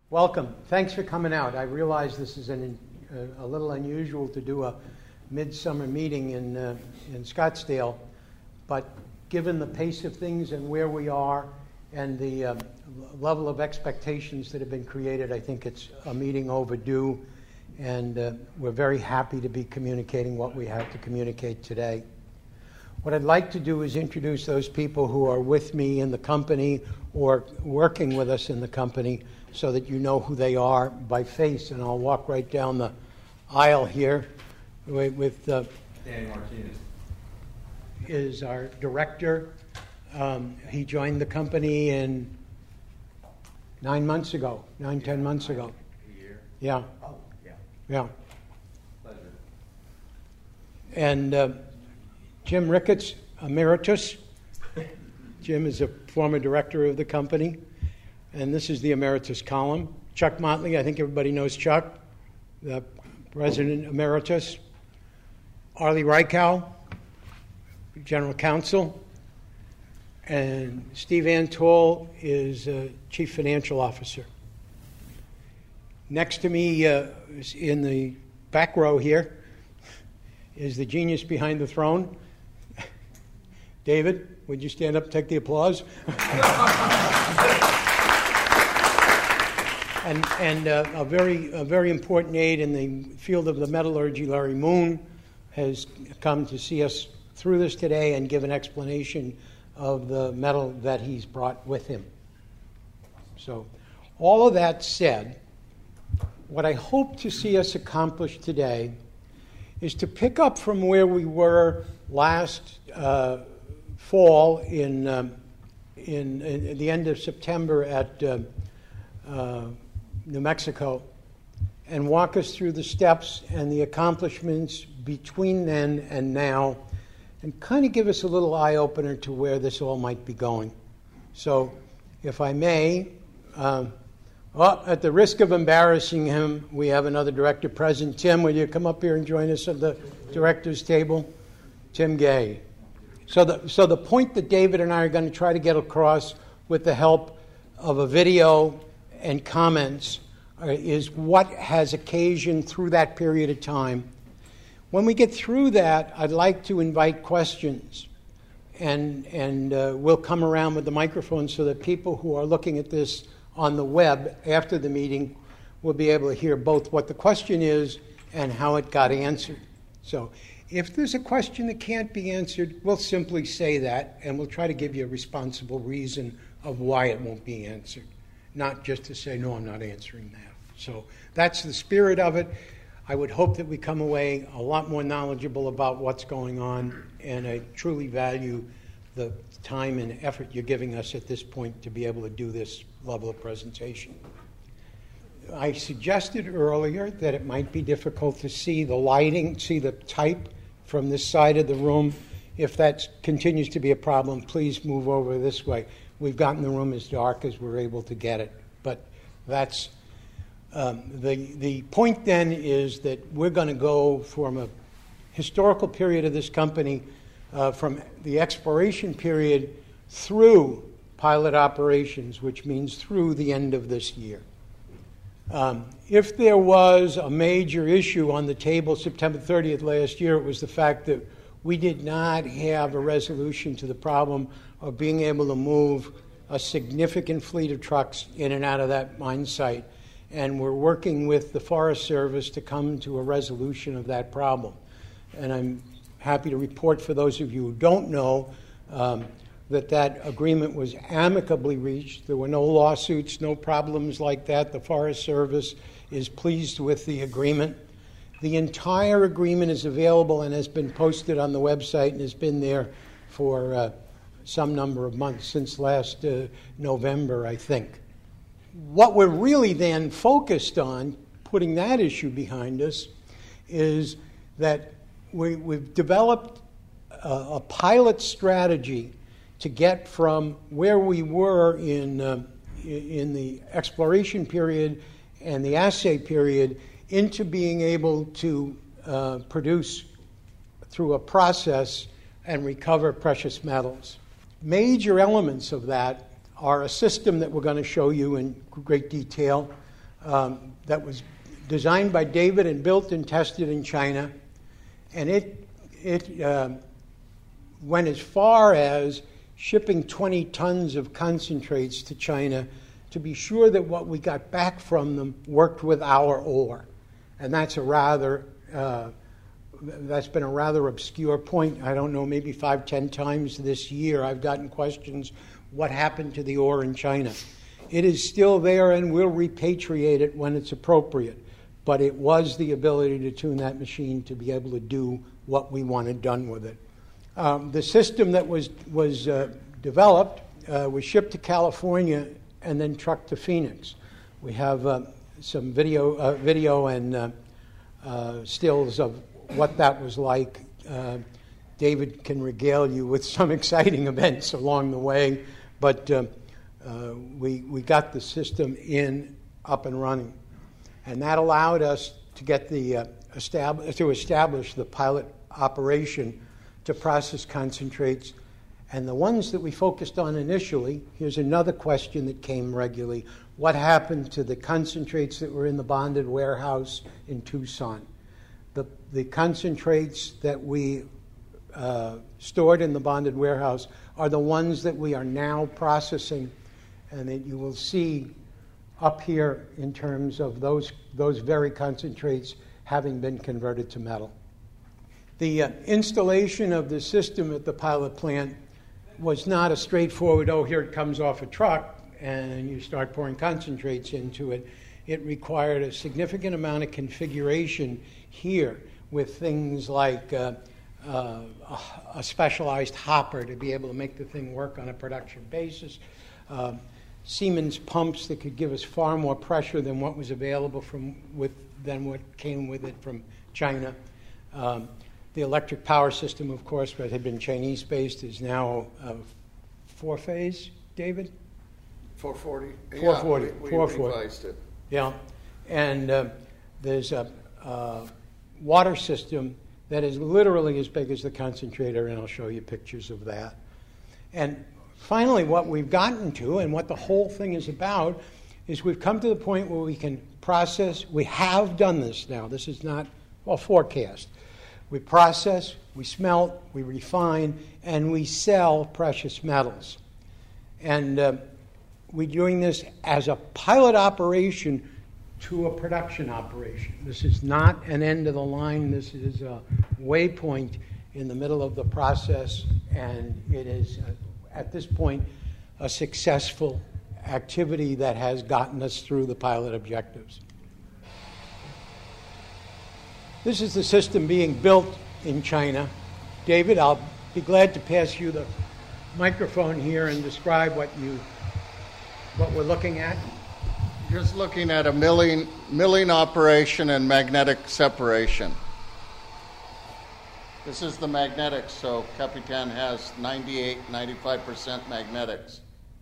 Welcome. Thanks for coming out. I realize this is a little unusual to do a midsummer meeting in Scottsdale, but given the pace of things and where we are and the level of expectations that have been created, I think it's a meeting overdue, and we're very happy to be communicating what we have to communicate today. What I'd like to do is introduce those people who are with me in the company or working with us in the company so that you know who they are by face, and I'll walk right down the aisle here with Danny Martinez. Is our director. He joined the company in 10 months ago. A year? Yeah. Oh, yeah. Yeah. Pleasure. And Jim Ricketts, emeritus. Jim is a former director of the company. And this is the emeritus column. Chuck Motley, I think everybody knows Chuck, the president emeritus. Arlie Reichow, general counsel. And Steve Antol is chief financial officer. Next to me in the back row here is the genius behind the throne. David, would you stand up and take the applause? And a very important aide in the field of the metallurgy, Larry Moon, has come to see us through this today and give an explanation of the metal that he's brought with him. So, all of that said, what I hope to see us accomplish today is to pick up from where we were last fall in the end of September at New Mexico, and walk us through the steps and the accomplishments between then and now, and kind of give us a little eye-opener to where this all might be going. So, if I may, at the risk of embarrassing him, we have another director present. Tim, will you come up here and join us at the director's table? Tim Gay. So the point that David and I are going to try to get across with the help of a video and comments is what has occasioned through that period of time. When we get through that, I'd like to invite questions, and we'll come around with the microphone so that people who are looking at this on the web after the meeting will be able to hear both what the question is and how it got answered. So if there's a question that can't be answered, we'll simply say that, and we'll try to give you a responsible reason of why it won't be answered, not just to say, no, I'm not answering that. So that's the spirit of it. I would hope that we come away a lot more knowledgeable about what's going on, and I truly value the time and effort you're giving us at this point to be able to do this level of presentation. I suggested earlier that it might be difficult to see the lighting, see the type from this side of the room. If that continues to be a problem, please move over this way. We've gotten the room as dark as we're able to get it. But that's the point then is that we're going to go from a historical period of this company, from the exploration period through pilot operations, which means through the end of this year. If there was a major issue on the table September 30th last year, it was the fact that we did not have a resolution to the problem of being able to move a significant fleet of trucks in and out of that mine site. And we're working with the Forest Service to come to a resolution of that problem. And I'm happy to report, for those of you who don't know, that agreement was amicably reached. There were no lawsuits, no problems like that. The Forest Service is pleased with the agreement. The entire agreement is available and has been posted on the website and has been there for some number of months, since last November, I think. What we're really then focused on, putting that issue behind us, is that we've developed a pilot strategy to get from where we were in the exploration period and the assay period into being able to produce through a process and recover precious metals. Major elements of that are a system that we're going to show you in great detail, that was designed by David and built and tested in China. And it went as far as shipping 20 tons of concentrates to China to be sure that what we got back from them worked with our ore. And that's been a rather obscure point. I don't know, maybe 5-10 times this year I've gotten questions, what happened to the ore in China? It is still there, and we'll repatriate it when it's appropriate. But it was the ability to tune that machine to be able to do what we wanted done with it. The system that was developed was shipped to California and then trucked to Phoenix. We have some video and stills of what that was like. David can regale you with some exciting events along the way, but we got the system up and running, and that allowed us to get establish the pilot operation to process concentrates. And the ones that we focused on initially, here's another question that came regularly: what happened to the concentrates that were in the bonded warehouse in Tucson? The concentrates that we stored in the bonded warehouse are the ones that we are now processing, and that you will see up here in terms of those very concentrates having been converted to metal. The installation of the system at the pilot plant was not a straightforward, here it comes off a truck and you start pouring concentrates into it. It required a significant amount of configuration here with things like a specialized hopper to be able to make the thing work on a production basis, Siemens pumps that could give us far more pressure than what was available than what came with it from China. The electric power system, of course, that had been Chinese-based, is now four-phase, David? 440. 440. We 440. revised it. Yeah. And there's a water system that is literally as big as the concentrator, and I'll show you pictures of that. And finally, what we've gotten to, and what the whole thing is about, is we've come to the point where we can process. We have done this now. This is not, forecast. We process, we smelt, we refine, and we sell precious metals. And we're doing this as a pilot operation to a production operation. This is not an end of the line. This is a waypoint in the middle of the process, and it is, at this point, a successful activity that has gotten us through the pilot objectives. This is the system being built in China. David, I'll be glad to pass you the microphone here and describe what we're looking at. Just looking at a milling operation and magnetic separation. This is the magnetics, so Capitan has 95% magnetics.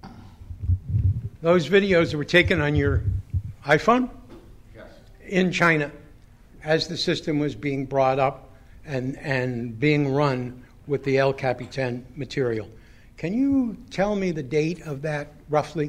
Those videos were taken on your iPhone? Yes. In China, as the system was being brought up and being run with the El Capitan material. Can you tell me the date of that, roughly?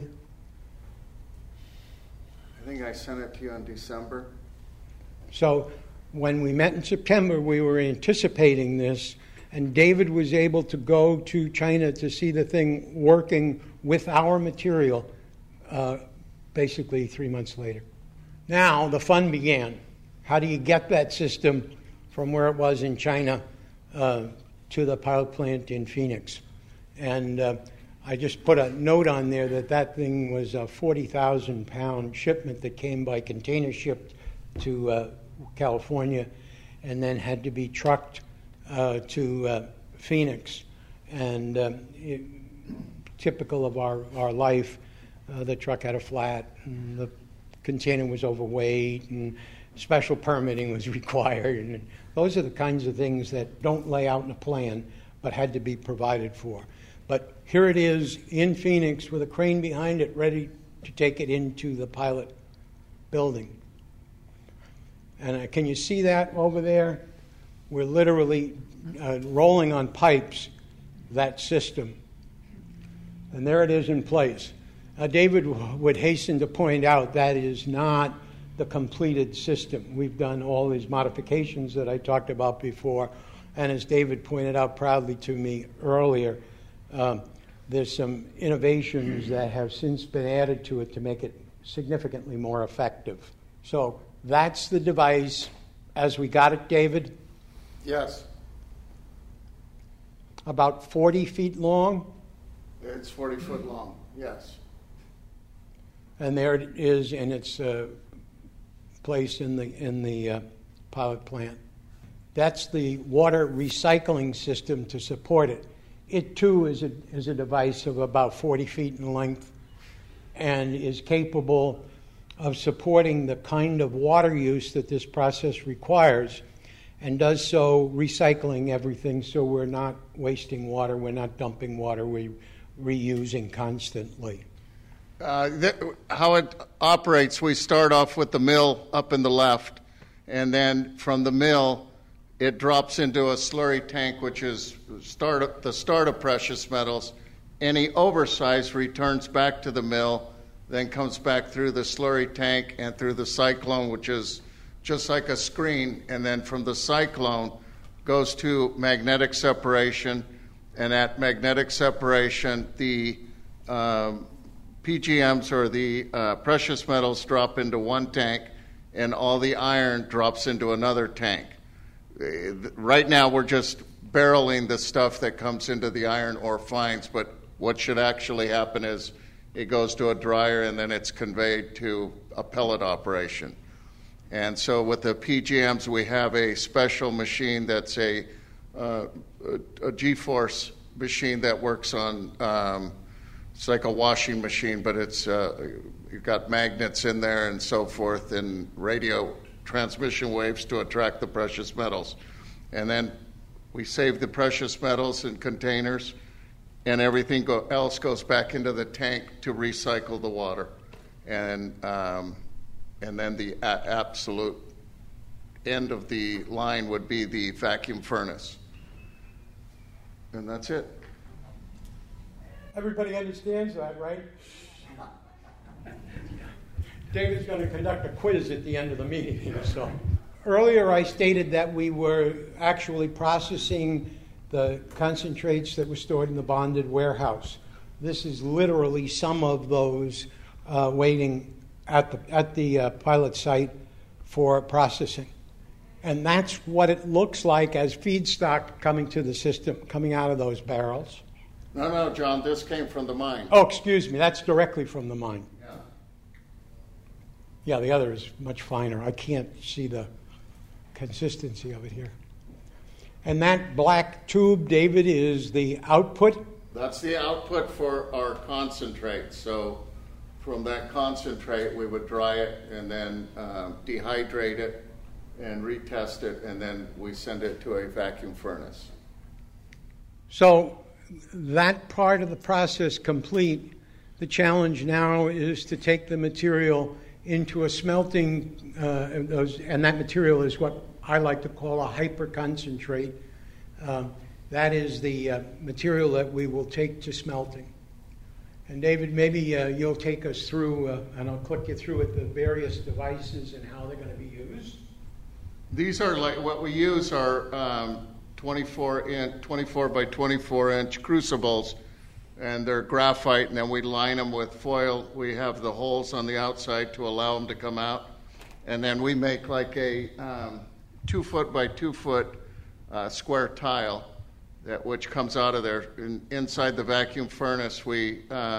I think I sent it to you in December. So when we met in September, we were anticipating this, and David was able to go to China to see the thing working with our material basically 3 months later. Now the fun began. How do you get that system from where it was in China to the pilot plant in Phoenix? And I just put a note on there that thing was a 40,000-pound shipment that came by container ship to California and then had to be trucked to Phoenix. And typical of our life, the truck had a flat, and the container was overweight, and special permitting was required. And those are the kinds of things that don't lay out in a plan, but had to be provided for. But here it is in Phoenix with a crane behind it ready to take it into the pilot building. And can you see that over there? We're literally rolling on pipes that system. And there it is in place. David would hasten to point out that is not the completed system. We've done all these modifications that I talked about before, and as David pointed out proudly to me earlier, there's some innovations that have since been added to it to make it significantly more effective. So that's the device as we got it, David. Yes, About 40 feet long, it's 40 foot long, yes. and there it is in its place in the pilot plant. That's the water recycling system to support it. It too is a device of about 40 feet in length and is capable of supporting the kind of water use that this process requires, and does so recycling everything, so we're not wasting water, we're not dumping water, we're reusing constantly. How it operates, we start off with the mill up in the left, and then from the mill it drops into a slurry tank, which is the start of precious metals. Any oversize returns back to the mill, then comes back through the slurry tank and through the cyclone, which is just like a screen, and then from the cyclone goes to magnetic separation, and at magnetic separation the PGMs, or the precious metals, drop into one tank, and all the iron drops into another tank. Right now we're just barreling the stuff that comes into the iron ore fines, but what should actually happen is it goes to a dryer and then it's conveyed to a pellet operation. And so with the PGMs, we have a special machine that's a G-force machine that works on, it's like a washing machine, but it's you've got magnets in there and so forth, and radio transmission waves to attract the precious metals. And then we save the precious metals in containers, and everything else goes back into the tank to recycle the water. And then the absolute end of the line would be the vacuum furnace. And that's it. Everybody understands that, right? David's going to conduct a quiz at the end of the meeting here. So, earlier I stated that we were actually processing the concentrates that were stored in the bonded warehouse. This is literally some of those waiting at the pilot site for processing. And that's what it looks like as feedstock coming to the system, coming out of those barrels. No, John, this came from the mine. Oh, excuse me, that's directly from the mine. Yeah. Yeah, the other is much finer. I can't see the consistency of it here. And that black tube, David, is the output? That's the output for our concentrate. So from that concentrate, we would dry it and then dehydrate it and retest it, and then we send it to a vacuum furnace. So that part of the process complete, the challenge now is to take the material into a smelting, and that material is what I like to call a hyperconcentrate. That is the material that we will take to smelting. And David, maybe you'll take us through, and I'll click you through it, the various devices and how they're going to be used. These are like, what we use are 24 by 24 inch crucibles, and they're graphite, and then we line them with foil. We have the holes on the outside to allow them to come out, and then we make like a 2 foot by 2 foot square tile which comes out of there. Inside the vacuum furnace, we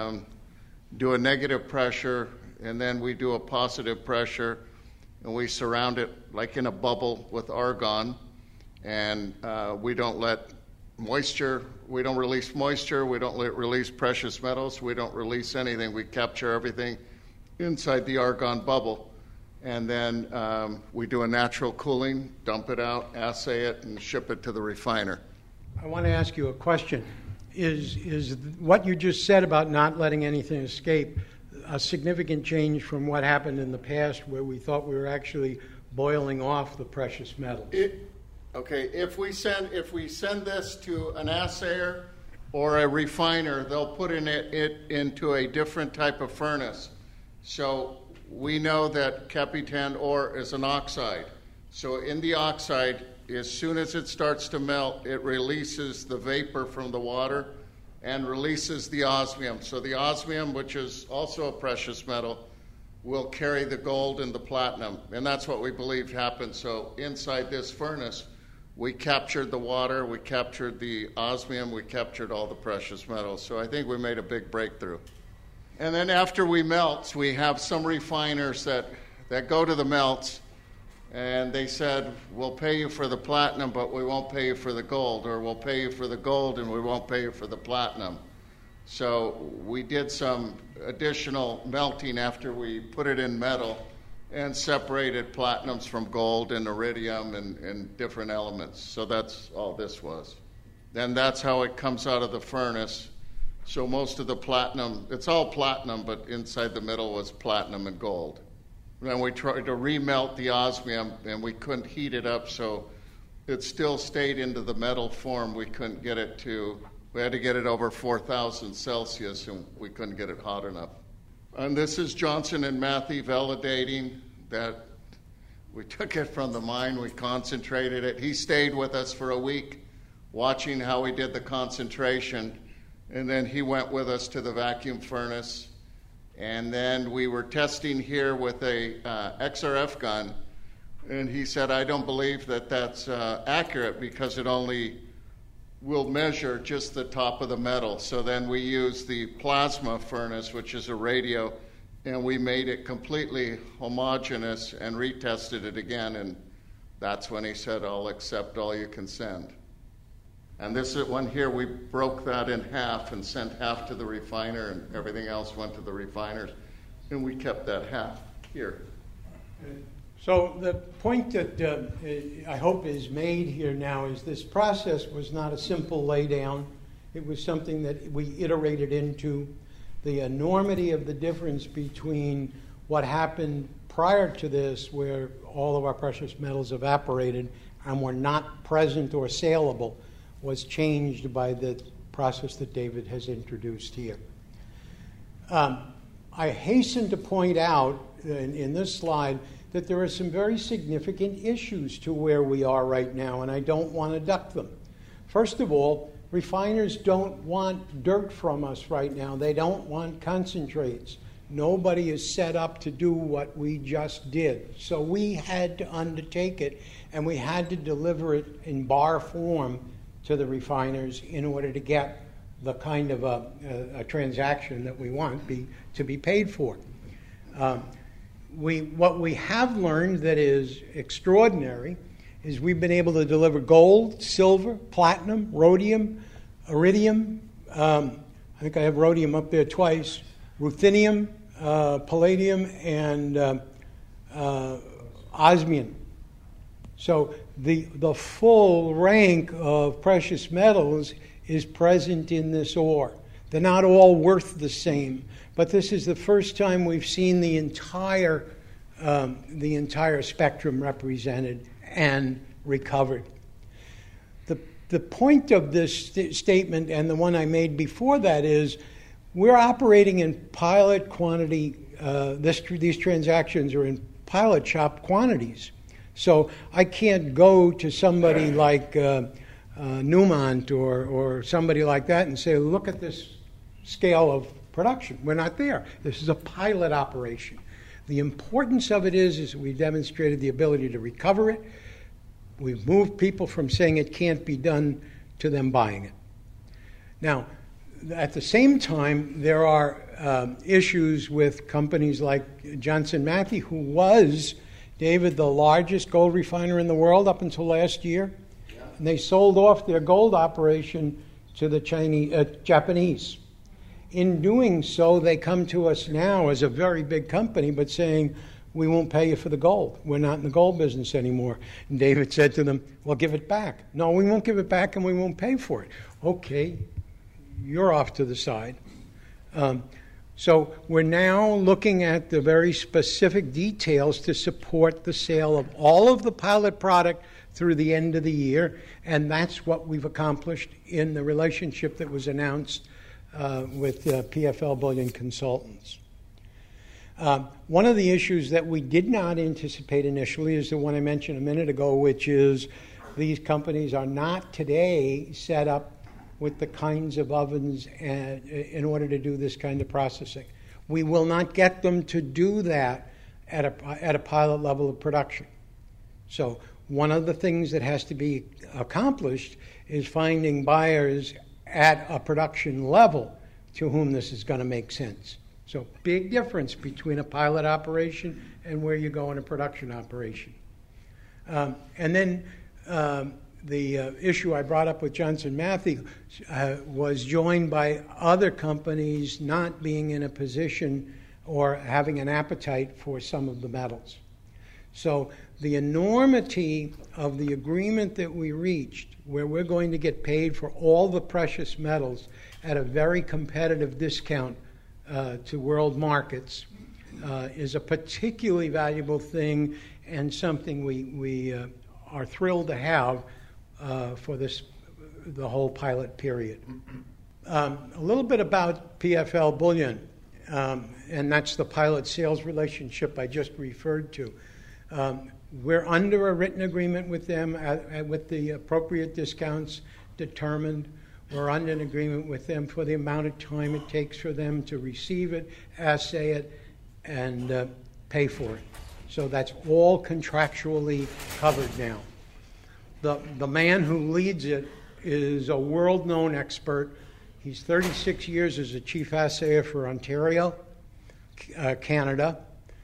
do a negative pressure, and then we do a positive pressure, and we surround it like in a bubble with argon, and we don't let moisture, we don't release moisture, we don't release precious metals, we don't release anything. We capture everything inside the argon bubble, and then we do a natural cooling, dump it out, assay it, and ship it to the refiner. I want to ask you a question. Is what you just said about not letting anything escape a significant change from what happened in the past, where we thought we were actually boiling off the precious metals? Okay, if we send this to an assayer, or a refiner, they'll put it into a different type of furnace. So we know that Capitan ore is an oxide. So in the oxide, as soon as it starts to melt, it releases the vapor from the water and releases the osmium. So the osmium, which is also a precious metal, will carry the gold and the platinum. And that's what we believe happened. So inside this furnace, we captured the water, we captured the osmium, we captured all the precious metals. So I think we made a big breakthrough. And then after we melt, we have some refiners that go to the melts, and they said, we'll pay you for the platinum, but we won't pay you for the gold, or we'll pay you for the gold and we won't pay you for the platinum. So we did some additional melting after we put it in metal and separated platinums from gold and iridium and different elements. So that's all this was. Then that's how it comes out of the furnace. So most of the platinum, it's all platinum, but inside the middle was platinum and gold. Then we tried to remelt the osmium, and we couldn't heat it up, so it still stayed into the metal form. We couldn't get it to, we had to get it over 4,000 Celsius, and we couldn't get it hot enough. And this is Johnson and Matthey validating that we took it from the mine, we concentrated it. He stayed with us for a week, watching how we did the concentration, and then he went with us to the vacuum furnace. And then we were testing here with a XRF gun, and he said, I don't believe that that's accurate because it only will measure just the top of the metal. So then we used the plasma furnace, which is a radio, and we made it completely homogeneous and retested it again, and that's when he said, I'll accept all you can send. And this is one here, we broke that in half and sent half to the refiner, and everything else went to the refiners, and we kept that half here. So the point that I hope is made here now is this process was not a simple laydown. It was something that we iterated into. The enormity of the difference between what happened prior to this, where all of our precious metals evaporated and were not present or saleable, was changed by the process that David has introduced here. I hasten to point out in this slide that there are some very significant issues to where we are right now, and I don't want to duck them. First of all, refiners don't want dirt from us right now. They don't want concentrates. Nobody is set up to do what we just did. So we had to undertake it, and we had to deliver it in bar form to the refiners in order to get the kind of a transaction that we want to be paid for. What we have learned that is extraordinary is we've been able to deliver gold, silver, platinum, rhodium, iridium. I think I have rhodium up there twice. Ruthenium, palladium, and osmium. So the full rank of precious metals is present in this ore. They're not all worth the same, but this is the first time we've seen the entire spectrum represented and recovered. The point of this statement, and the one I made before that, is we're operating in pilot quantity. These transactions are in pilot shop quantities. So I can't go to somebody like Newmont or somebody like that and say, look at this scale of production. We're not there. This is a pilot operation. The importance of it is we demonstrated the ability to recover it. We've moved people from saying it can't be done to them buying it. Now, at the same time, there are issues with companies like Johnson Matthey, who was, David, the largest gold refiner in the world up until last year. Yeah. And they sold off their gold operation to the Japanese. In doing so, they come to us now as a very big company, but saying, we won't pay you for the gold. We're not in the gold business anymore. And David said to them, well, give it back. No, we won't give it back and we won't pay for it. Okay, you're off to the side. So we're now looking at the very specific details to support the sale of all of the pilot product through the end of the year, and that's what we've accomplished in the relationship that was announced with PFL Bullion Consultants. One of the issues that we did not anticipate initially is the one I mentioned a minute ago, which is these companies are not today set up with the kinds of ovens in order to do this kind of processing. We will not get them to do that at a pilot level of production. So one of the things that has to be accomplished is finding buyers at a production level to whom this is going to make sense. So big difference between a pilot operation and where you go in a production operation. And then the issue I brought up with Johnson Matthey was joined by other companies not being in a position or having an appetite for some of the metals. So the enormity of the agreement that we reached, where we're going to get paid for all the precious metals at a very competitive discount to world markets, is a particularly valuable thing and something we are thrilled to have for the whole pilot period. A little bit about PFL Bullion, and that's the pilot sales relationship I just referred to. We're under a written agreement with them with the appropriate discounts determined. We're under an agreement with them for the amount of time it takes for them to receive it, assay it, and pay for it. So that's all contractually covered now. The man who leads it is a world-known expert. He's 36 years as a chief assayer for Ontario, Canada.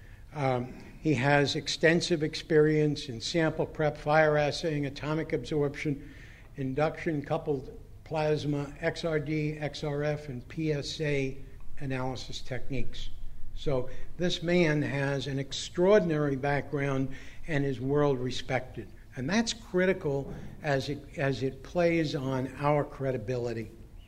He has extensive experience in sample prep, fire assaying, atomic absorption, induction coupled plasma, XRD, XRF, and PSA analysis techniques. So this man has an extraordinary background and is world respected. And that's critical as it plays on our credibility.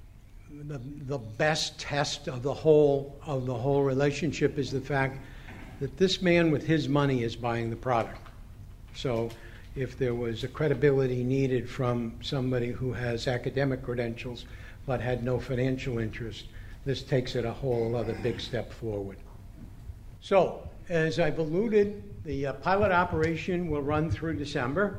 The best test of the whole relationship is the fact that this man with his money is buying the product. So if there was a credibility needed from somebody who has academic credentials but had no financial interest, this takes it a whole other big step forward. So, as I've alluded, the pilot operation will run through December.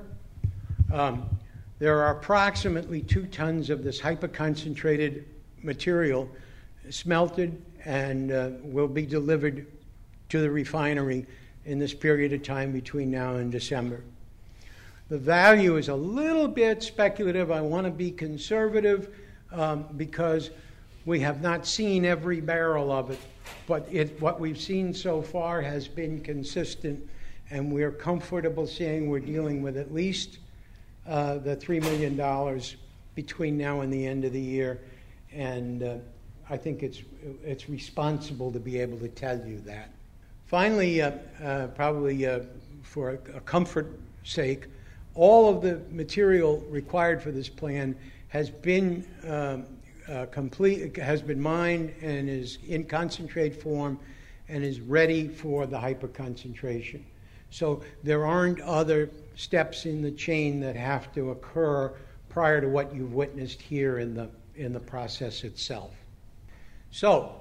There are approximately 2 tons of this hyperconcentrated material smelted and will be delivered to the refinery in this period of time between now and December. The value is a little bit speculative. I want to be conservative because we have not seen every barrel of it, but what we've seen so far has been consistent, and we're comfortable saying we're dealing with at least the $3 million between now and the end of the year, and I think it's responsible to be able to tell you that. Finally, probably for a comfort sake, all of the material required for this plan has been has been mined and is in concentrate form and is ready for the hyperconcentration. So there aren't other steps in the chain that have to occur prior to what you've witnessed here in the process itself. So,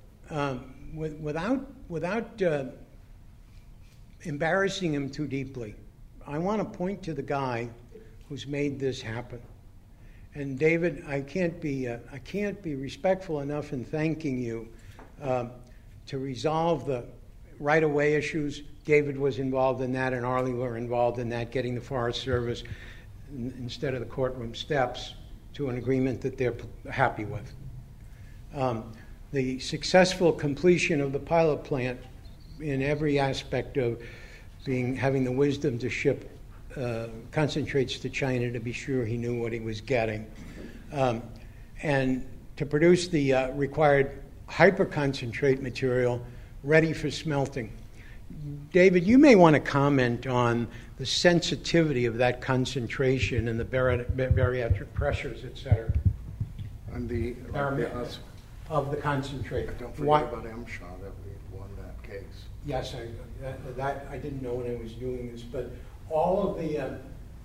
without embarrassing him too deeply, I want to point to the guy who's made this happen. And David, I can't be respectful enough in thanking you to resolve the right-of-way issues. David was involved in that, and Arlie were involved in that, getting the Forest Service instead of the courtroom steps to an agreement that they're happy with. The successful completion of the pilot plant in every aspect of having the wisdom to ship concentrates to China to be sure he knew what he was getting, and to produce the required hyperconcentrate material ready for smelting. David, you may want to comment on the sensitivity of that concentration and the bariatric pressures, et cetera. And the of the concentrate. Don't forget about MSHA that we won that case. Yes, I didn't know when I was doing this, but all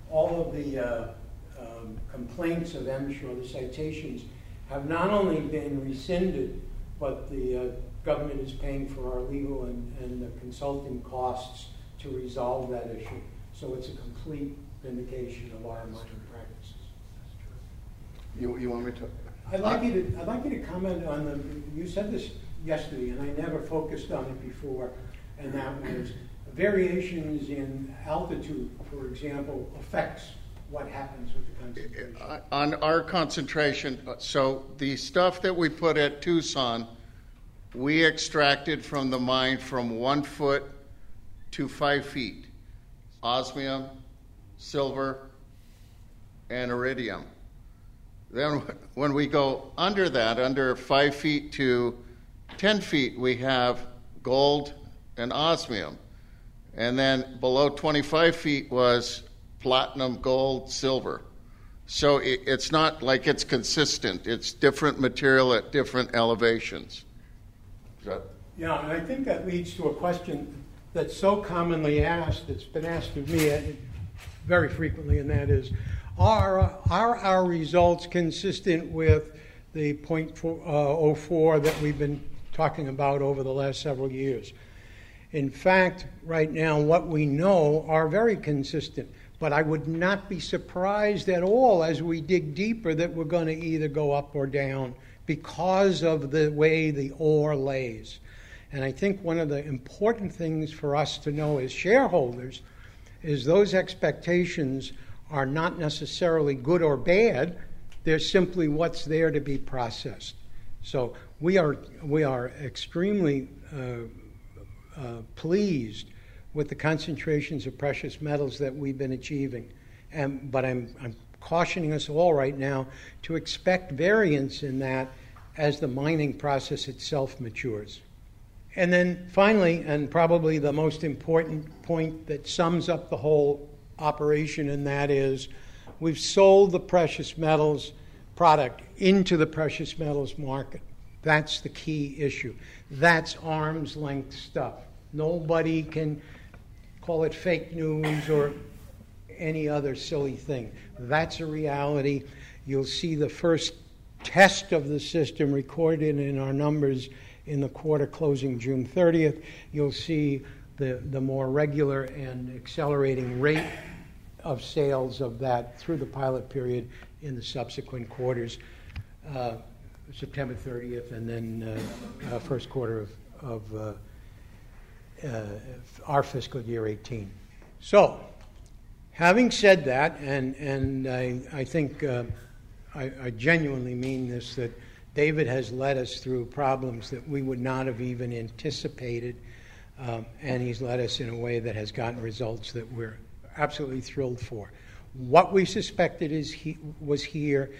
all of the complaints of MSHA, the citations, have not only been rescinded, but the government is paying for our legal and the consulting costs to resolve that issue. So it's a complete vindication of our mining practices. You want me to? I'd like you to comment on you said this yesterday, and I never focused on it before, and that was variations in altitude, for example, affects what happens with the concentration. On our concentration, so the stuff that we put at Tucson, we extracted from the mine from 1 foot to 5 feet. Osmium, silver, and iridium. Then when we go under that, under 5 feet to 10 feet, we have gold and osmium. And then below 25 feet was platinum, gold, silver. So it's not like it's consistent. It's different material at different elevations. Yeah, and I think that leads to a question that's so commonly asked, it's been asked of me very frequently, and that is, are our results consistent with the 0.04 that we've been talking about over the last several years? In fact, right now, what we know are very consistent. But I would not be surprised at all as we dig deeper that we're going to either go up or down because of the way the ore lays. And I think one of the important things for us to know as shareholders is those expectations are not necessarily good or bad. They're simply what's there to be processed. So we are extremely pleased with the concentrations of precious metals that we've been achieving. But I'm cautioning us all right now to expect variance in that as the mining process itself matures. And then finally, and probably the most important point that sums up the whole operation, and that is we've sold the precious metals product into the precious metals market. That's the key issue. That's arm's length stuff. Nobody can call it fake news or any other silly thing. That's a reality. You'll see the first test of the system recorded in our numbers in the quarter closing June 30th. You'll see the more regular and accelerating rate of sales of that through the pilot period in the subsequent quarters, September 30th and then first quarter of our fiscal year 18. So, having said that, and I think I genuinely mean this, that David has led us through problems that we would not have even anticipated, and he's led us in a way that has gotten results that we're absolutely thrilled for. What we suspected was here,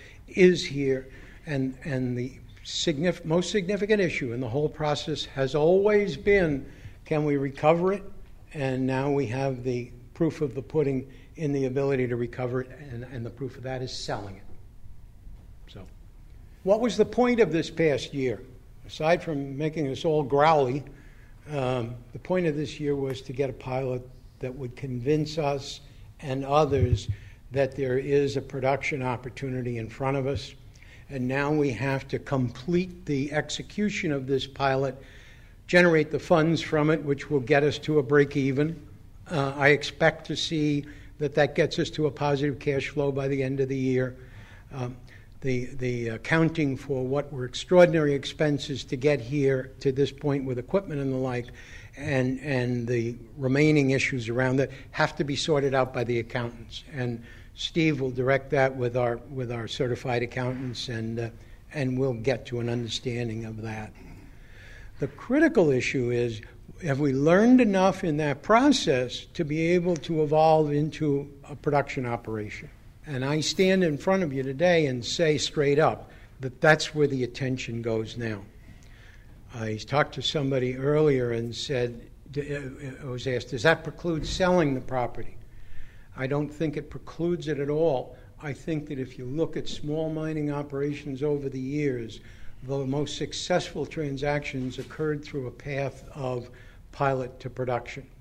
and the most significant issue in the whole process has always been, can we recover it? And now we have the proof of the pudding in the ability to recover it, and the proof of that is selling it. So, what was the point of this past year? Aside from making us all growly, the point of this year was to get a pilot that would convince us and others that there is a production opportunity in front of us. And now we have to complete the execution of this pilot, generate the funds from it, which will get us to a break-even. I expect to see that gets us to a positive cash flow by the end of the year. The accounting for what were extraordinary expenses to get here to this point with equipment and the like, and the remaining issues around that have to be sorted out by the accountants. And Steve will direct that with our certified accountants, and we'll get to an understanding of that. The critical issue is, have we learned enough in that process to be able to evolve into a production operation? And I stand in front of you today and say straight up that that's where the attention goes now. I talked to somebody earlier and said, I was asked, does that preclude selling the property? I don't think it precludes it at all. I think that if you look at small mining operations over the years, the most successful transactions occurred through a path of pilot to production.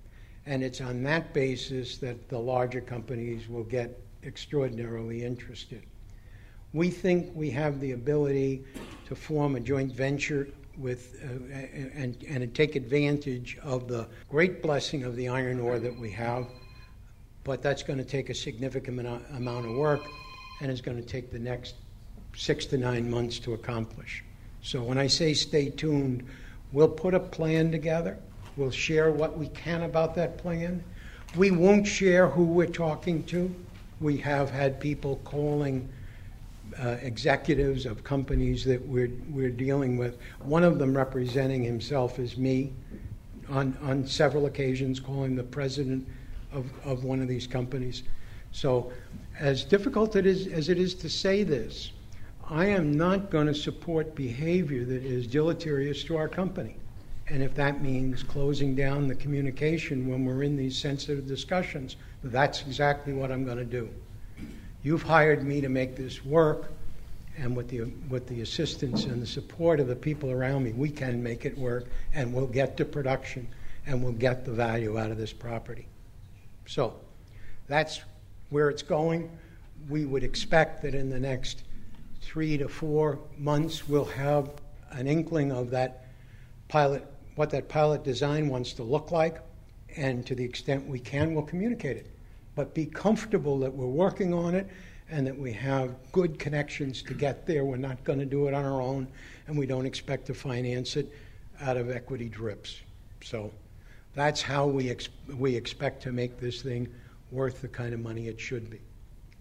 And it's on that basis that the larger companies will get extraordinarily interested. We think we have the ability to form a joint venture with and take advantage of the great blessing of the iron ore that we have, but that's going to take a significant amount of work, and it's going to take the next 6 to 9 months to accomplish. So when I say stay tuned, we'll put a plan together. We'll share what we can about that plan. We won't share who we're talking to. We have had people calling executives of companies that we're dealing with. One of them representing himself as me on several occasions, calling the president of one of these companies. So as difficult as it is to say this, I am not going to support behavior that is deleterious to our company. And if that means closing down the communication when we're in these sensitive discussions, that's exactly what I'm going to do. You've hired me to make this work, and with the assistance and the support of the people around me, we can make it work, and we'll get to production, and we'll get the value out of this property. So that's where it's going. We would expect that in the next 3 to 4 months, we'll have an inkling of that pilot, what that pilot design wants to look like, and to the extent we can, we'll communicate it. But be comfortable that we're working on it and that we have good connections to get there. We're not going to do it on our own, and we don't expect to finance it out of equity drips. So that's how we expect to make this thing worth the kind of money it should be.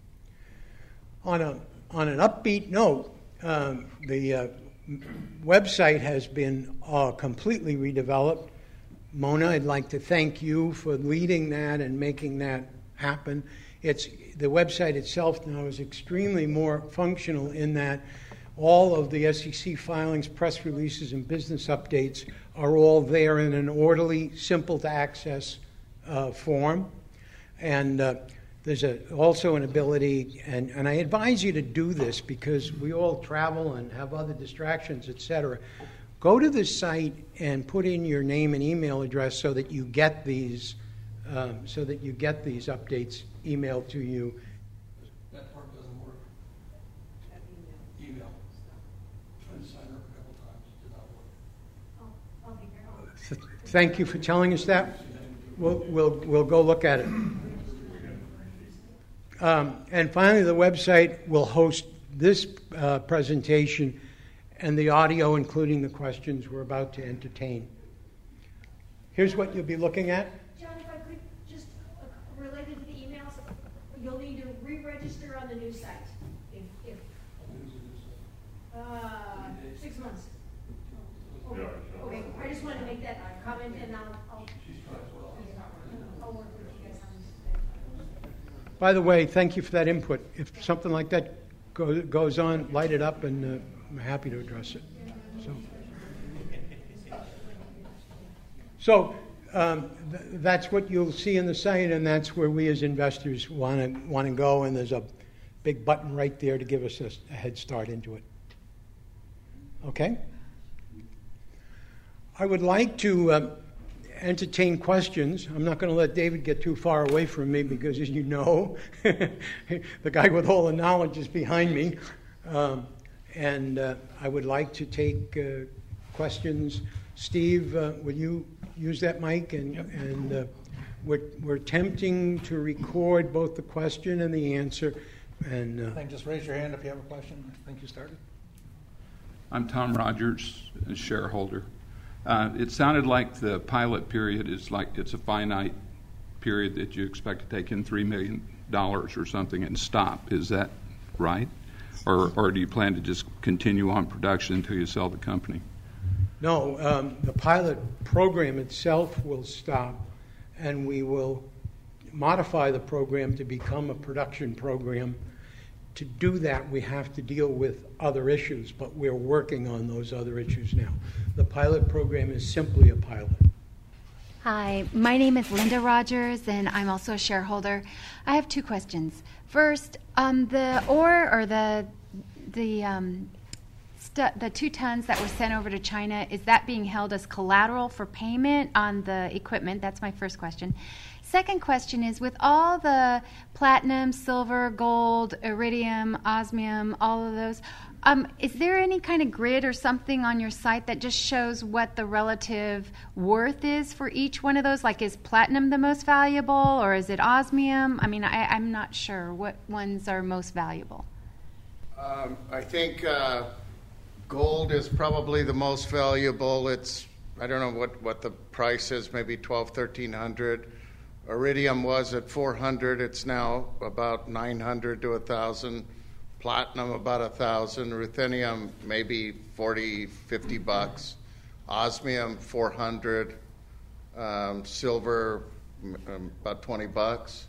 On an upbeat note, the website has been completely redeveloped. Mona, I'd like to thank you for leading that and making that happen. The website itself now is extremely more functional in that all of the SEC filings, press releases, and business updates are all there in an orderly, simple-to-access form. And there's also an ability, and I advise you to do this because we all travel and have other distractions, etc. Go to the site and put in your name and email address so that you get these updates emailed to you. That part doesn't work. Email. Tried to sign up a couple times, did not work. Thank you for telling us that. We'll go look at it. And finally, the website will host this presentation and the audio, including the questions we're about to entertain. Here's what you'll be looking at. John, if I could just, related to the emails, you'll need to re-register on the new site. If 6 months. Okay. I just wanted to make that comment, and I'll work with you guys on this. By the way, thank you for that input. If something like that goes on, light it up, and I'm happy to address it. So that's what you'll see in the site, and that's where we as investors want to go. And there's a big button right there to give us a head start into it. Okay. I would like to entertain questions. I'm not going to let David get too far away from me because, as you know, the guy with all the knowledge is behind me. And I would like to take questions. Steve, will you use that mic? And we're attempting to record both the question and the answer. And I think just raise your hand if you have a question. I think you started. I'm Tom Rogers, a shareholder. It sounded like the pilot period is like it's a finite period that you expect to take in $3 million or something and stop. Is that right? Or do you plan to just continue on production until you sell the company? No, the pilot program itself will stop, and we will modify the program to become a production program. To do that, we have to deal with other issues, but we're working on those other issues now. The pilot program is simply a pilot. Hi, my name is Linda Rogers, and I'm also a shareholder. I have 2 questions. First, the ore or the the 2 tons that were sent over to China, is that being held as collateral for payment on the equipment? That's my first question. Second question is, with all the platinum, silver, gold, iridium, osmium, all of those, is there any kind of grid or something on your site that just shows what the relative worth is for each one of those? Like, is platinum the most valuable, or is it osmium? I mean, I'm not sure what ones are most valuable. I think gold is probably the most valuable. I don't know what the price is, maybe $1,200-1,300. Iridium was at $400. It's now about $900 to $1,000. Platinum about $1,000. Ruthenium maybe $40-50. Osmium $400. Silver about $20.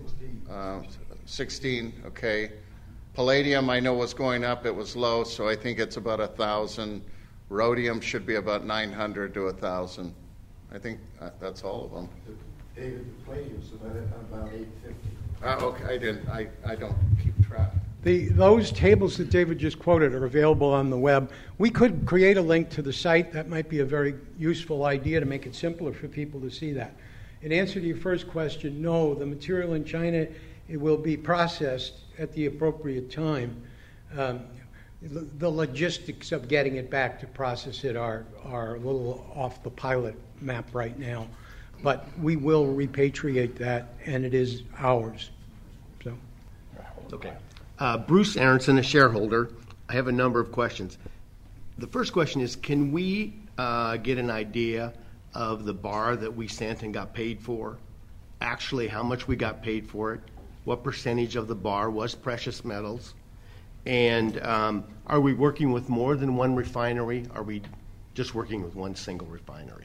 16. Okay. Palladium I know was going up. It was low, so I think it's about $1,000. Rhodium should be about $900 to $1,000. I think that's all of them. David, the palladium's about $850. Okay, I don't keep track. Those tables that David just quoted are available on the web. We could create a link to the site. That might be a very useful idea to make it simpler for people to see that. In answer to your first question, no, the material in China, it will be processed at the appropriate time. The logistics of getting it back to process it are a little off the pilot map right now. But we will repatriate that, and it is ours. So, okay. Bruce Aronson, a shareholder. I have a number of questions. The first question is, can we get an idea of the bar that we sent and got paid for? Actually, how much we got paid for it? What percentage of the bar was precious metals? And are we working with more than one refinery? Are we just working with one single refinery?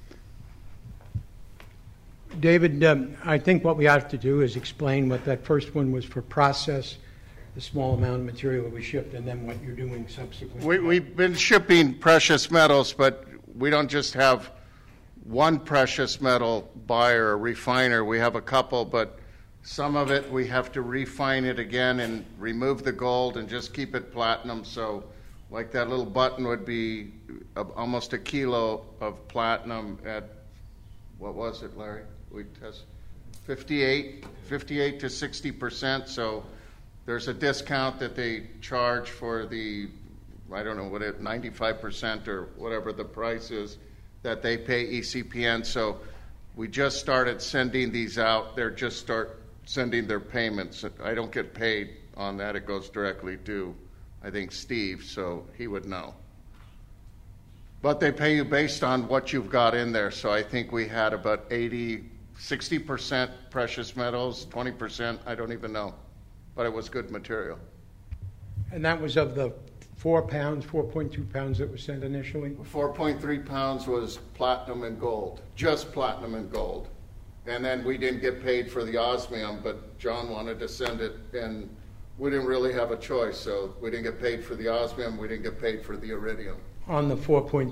David, I think what we have to do is explain what that first one was for process, the small amount of material that we shipped, and then what you're doing subsequently. We've been shipping precious metals, but we don't just have one precious metal buyer or refiner. We have a couple, but some of it we have to refine it again and remove the gold and just keep it platinum. So like that little button would be almost a kilo of platinum at, what was it, Larry? We test 58 to 60%. So there's a discount that they charge for the, I don't know what it, 95% or whatever the price is that they pay ECPN. So we just started sending these out. They're just start sending their payments. I don't get paid on that. It goes directly to, I think, Steve, so he would know. But they pay you based on what you've got in there. So I think we had about 60% precious metals, 20%, I don't even know. But it was good material. And that was of the 4 pounds, 4.2 pounds that was sent initially? 4.3 pounds was platinum and gold, just platinum and gold. And then we didn't get paid for the osmium, but John wanted to send it, and we didn't really have a choice. So we didn't get paid for the osmium, we didn't get paid for the iridium. On the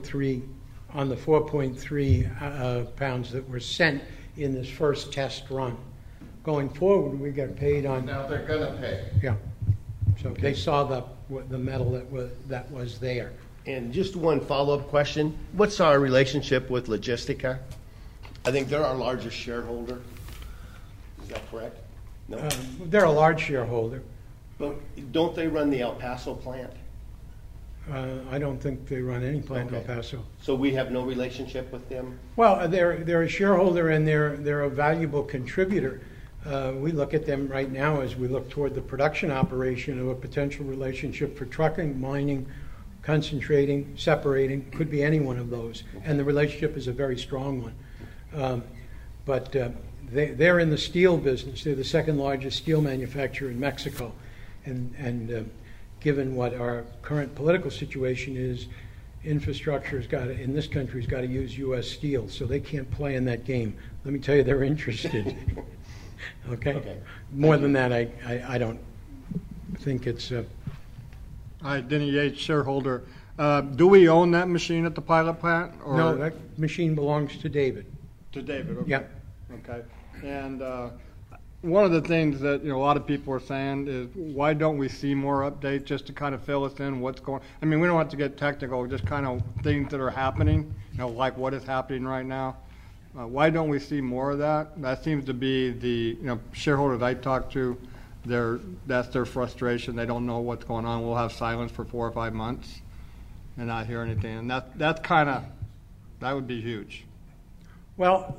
4.3 pounds that were sent in this first test run. Going forward, we got paid on. Now they're going to pay. Yeah. So they saw the metal that was there. And just one follow-up question. What's our relationship with Logistica? I think they're our largest shareholder. Is that correct? No. They're a large shareholder. But don't they run the El Paso plant? I don't think they run any plant in El Paso. So we have no relationship with them? Well, they're a shareholder and they're a valuable contributor. We look at them right now as we look toward the production operation of a potential relationship for trucking, mining, concentrating, separating. Could be any one of those. And the relationship is a very strong one. But they're in the steel business. They're the second largest steel manufacturer in Mexico. And given what our current political situation is, infrastructure in this country has got to use U.S. steel, so they can't play in that game. Let me tell you, they're interested. Okay? More than that, I don't think it's... Hi, Denny Yates, shareholder. Do we own that machine at the pilot plant? Or? No, that machine belongs to David. To David, okay. Yeah. Okay. And one of the things that a lot of people are saying is, why don't we see more updates just to kind of fill us in what's going? I mean, we don't have to get technical, just kind of things that are happening, like what is happening right now. Why don't we see more of that? That seems to be the shareholders I talk to. That's their frustration. They don't know what's going on. We'll have silence for 4 or 5 months and not hear anything. And that would be huge. Well,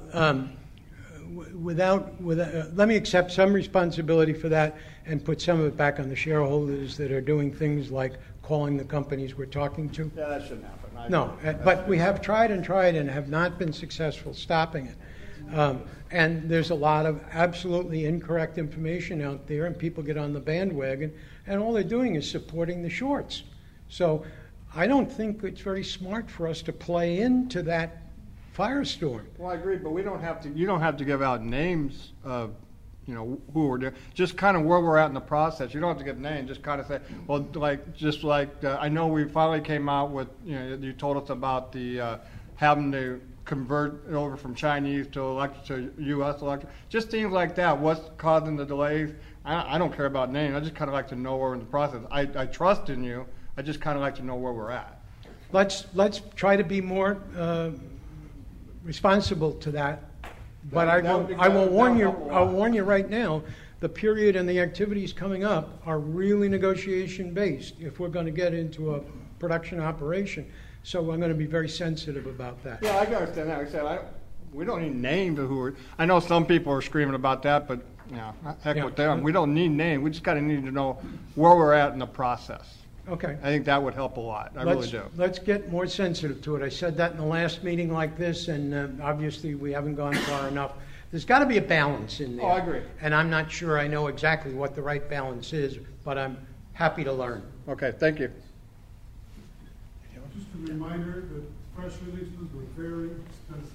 let me accept some responsibility for that and put some of it back on the shareholders that are doing things like calling the companies we're talking to. Yeah, that shouldn't happen. No, but we have tried and have not been successful stopping it. And there's a lot of absolutely incorrect information out there, and people get on the bandwagon, and all they're doing is supporting the shorts. So I don't think it's very smart for us to play into that firestorm. Well, I agree, but we don't have to. You don't have to give out names of, who we're doing. Just kind of where we're at in the process. You don't have to give names. Just kind of say, well, I know we finally came out with. You told us about the having to convert it over from Chinese to U.S. electric. Just things like that. What's causing the delays? I don't care about names. I just kind of like to know where we're in the process. I trust in you. I just kind of like to know where we're at. Let's try to be more responsible to that. But I will warn you. I'll warn you right now. The period and the activities coming up are really negotiation based. If we're going to get into a production operation, so I'm going to be very sensitive about that. Yeah, I understand that. Like I said, we don't need names of who. I know some people are screaming about that, but heck with them. We don't need names. We just got to need to know where we're at in the process. Okay. I think that would help a lot. I really do. Let's get more sensitive to it. I said that in the last meeting like this, and obviously we haven't gone far enough. There's got to be a balance in there. Oh, I agree. And I'm not sure I know exactly what the right balance is, but I'm happy to learn. Okay, thank you. Just a reminder that press releases were very expensive.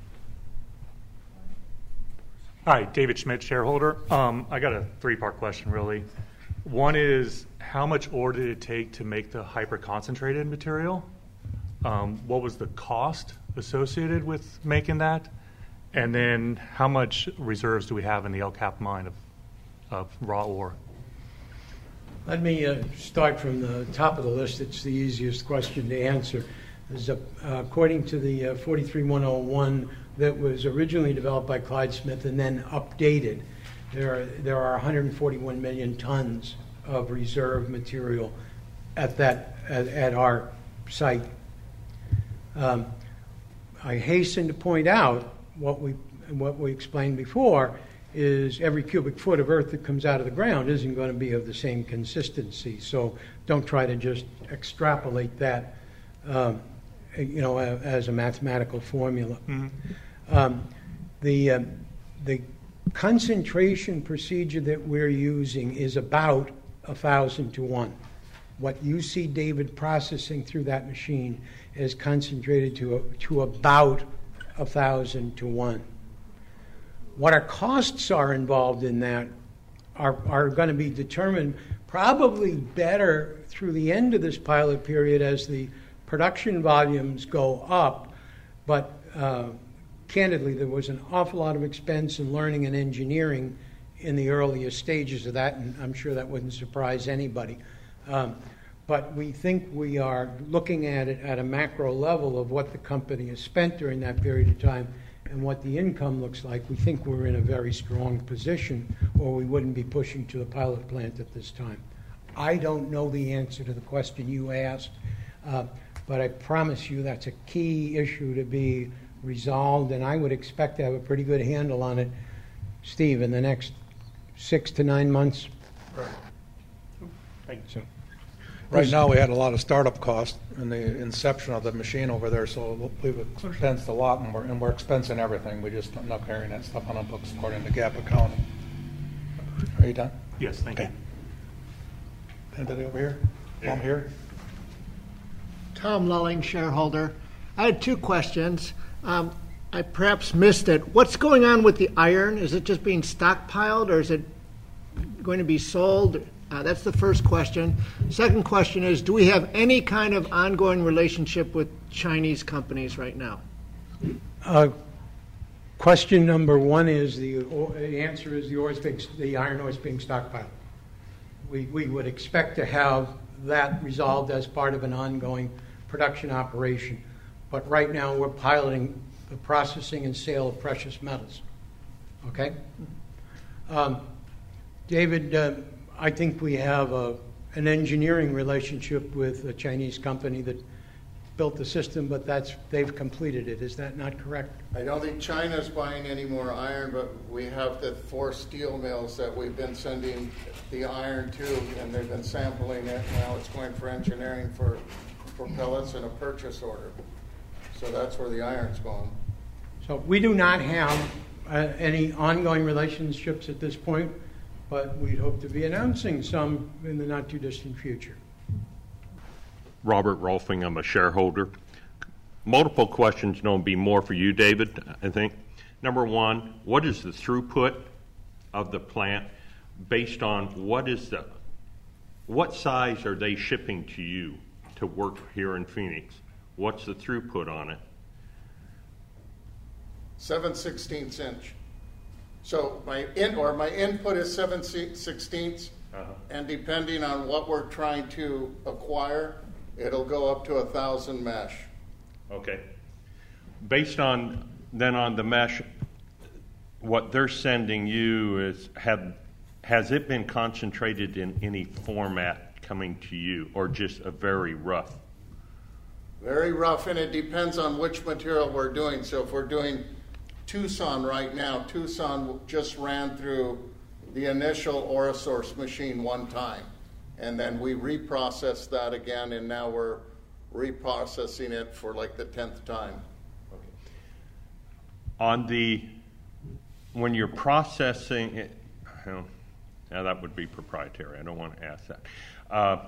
Hi, David Schmidt, shareholder. I got a 3-part question, really. One is, how much ore did it take to make the hyper-concentrated material? What was the cost associated with making that? And then how much reserves do we have in the El Cap mine of raw ore? Let me start from the top of the list. It's the easiest question to answer. According to the 43101 that was originally developed by Clyde Smith and then updated, there are 141 million tons of reserve material at our site. I hasten to point out what we explained before is every cubic foot of earth that comes out of the ground isn't going to be of the same consistency. So don't try to just extrapolate that, as a mathematical formula. Mm-hmm. The concentration procedure that we're using is about 1,000 to 1. What you see David processing through that machine is concentrated to about 1,000 to 1. What our costs are involved in that are going to be determined probably better through the end of this pilot period as the production volumes go up. But candidly, there was an awful lot of expense in learning and engineering in the earliest stages of that, and I'm sure that wouldn't surprise anybody. But we think we are looking at it at a macro level of what the company has spent during that period of time and what the income looks like. We think we're in a very strong position, or we wouldn't be pushing to the pilot plant at this time. I don't know the answer to the question you asked, but I promise you that's a key issue to be resolved, and I would expect to have a pretty good handle on it, Steve, in the next 6 to 9 months. Right. Thank you. Right now, we had a lot of startup costs in the inception of the machine over there, so we've expensed a lot, and we're expensing everything. We just not carrying that stuff on our books according to GAAP accounting. Are you done? Yes, thank you. Anybody over here? Tom here? Tom Lulling, shareholder. I had 2 questions. I perhaps missed it. What's going on with the iron? Is it just being stockpiled, or is it going to be sold? That's the first question. Second question is, do we have any kind of ongoing relationship with Chinese companies right now? Question number one is the answer is the iron ore is being stockpiled. We would expect to have that resolved as part of an ongoing production operation. But right now we're piloting the processing and sale of precious metals. Okay? David, I think we have an engineering relationship with a Chinese company that built the system, but they've completed it. Is that not correct? I don't think China's buying any more iron, but we have the 4 steel mills that we've been sending the iron to, and they've been sampling it. Now it's going for engineering for pellets and a purchase order. So that's where the iron's going. So we do not have any ongoing relationships at this point, but we hope to be announcing some in the not too distant future. Robert Rolfing, I'm a shareholder. Multiple questions, will be more for you, David, I think. Number one, what is the throughput of the plant based on what size are they shipping to you to work here in Phoenix? What's the throughput on it? 7/16 inch. So my input is 7/16, and depending on what we're trying to acquire, it'll go up to 1,000 mesh. Okay. Based on the mesh, what they're sending you is has it been concentrated in any format coming to you, or just a very rough? Very rough, and it depends on which material we're doing. So if we're doing Tucson right now, Tucson just ran through the initial Orosource machine one time, and then we reprocessed that again, and now we're reprocessing it for like the 10th time. Okay. When you're processing it, now that would be proprietary. I don't want to ask that.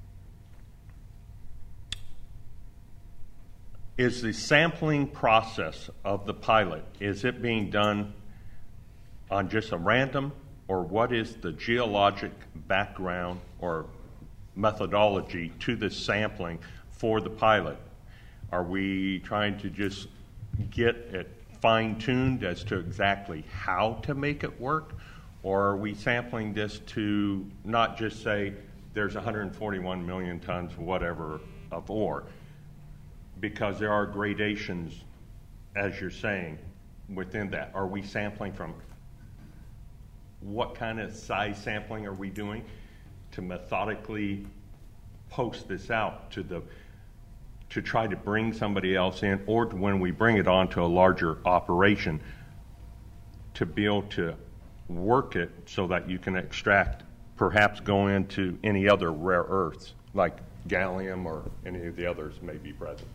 Is the sampling process of the pilot, is it being done on just a random, or what is the geologic background or methodology to the sampling for the pilot? Are we trying to just get it fine-tuned as to exactly how to make it work, or are we sampling this to not just say there's 141 million tons, whatever, of ore? Because there are gradations, as you're saying, within that. Are we sampling from what kind of size sampling are we doing to methodically post this out to try to bring somebody else in, or when we bring it on to a larger operation, to be able to work it so that you can extract, perhaps go into any other rare earths like gallium or any of the others may be present?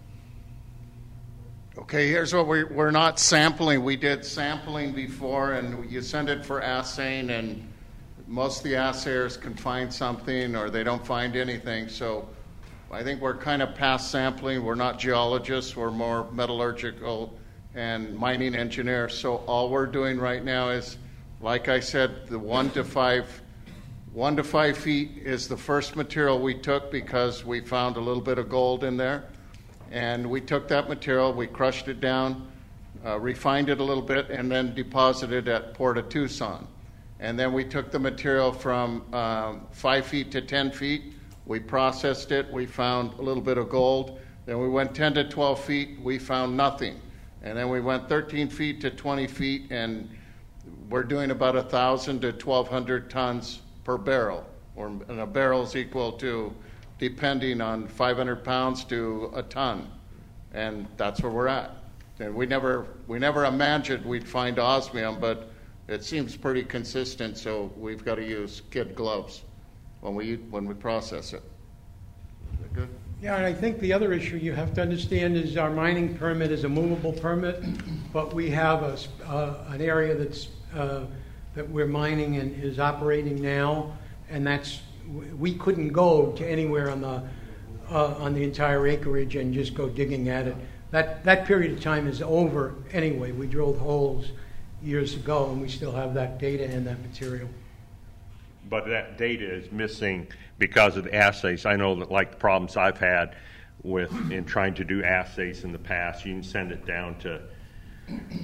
Okay, here's what we're not sampling. We did sampling before, and you send it for assaying, and most of the assayers can find something or they don't find anything. So I think we're kind of past sampling. We're not geologists. We're more metallurgical and mining engineers. So all we're doing right now is, like I said, the 1 to 5 feet is the first material we took because we found a little bit of gold in there. And we took that material, we crushed it down, refined it a little bit, and then deposited it at Port of Tucson. And then we took the material from 5 feet to 10 feet. We processed it. We found a little bit of gold. Then we went 10 to 12 feet. We found nothing. And then we went 13 feet to 20 feet, and we're doing about 1,000 to 1,200 tons per barrel. And a barrel is equal to, depending on 500 pounds to a ton. And that's where we're at. And we never imagined we'd find osmium, but it seems pretty consistent, so we've got to use kid gloves when we process it. Is that good? Yeah, and I think the other issue you have to understand is our mining permit is a movable permit, but we have an area that we're mining and is operating now, and we couldn't go to anywhere on the entire acreage and just go digging at it. That period of time is over anyway. We drilled holes years ago, and we still have that data and that material. But that data is missing because of the assays. I know that, like the problems I've had in trying to do assays in the past, you can send it down to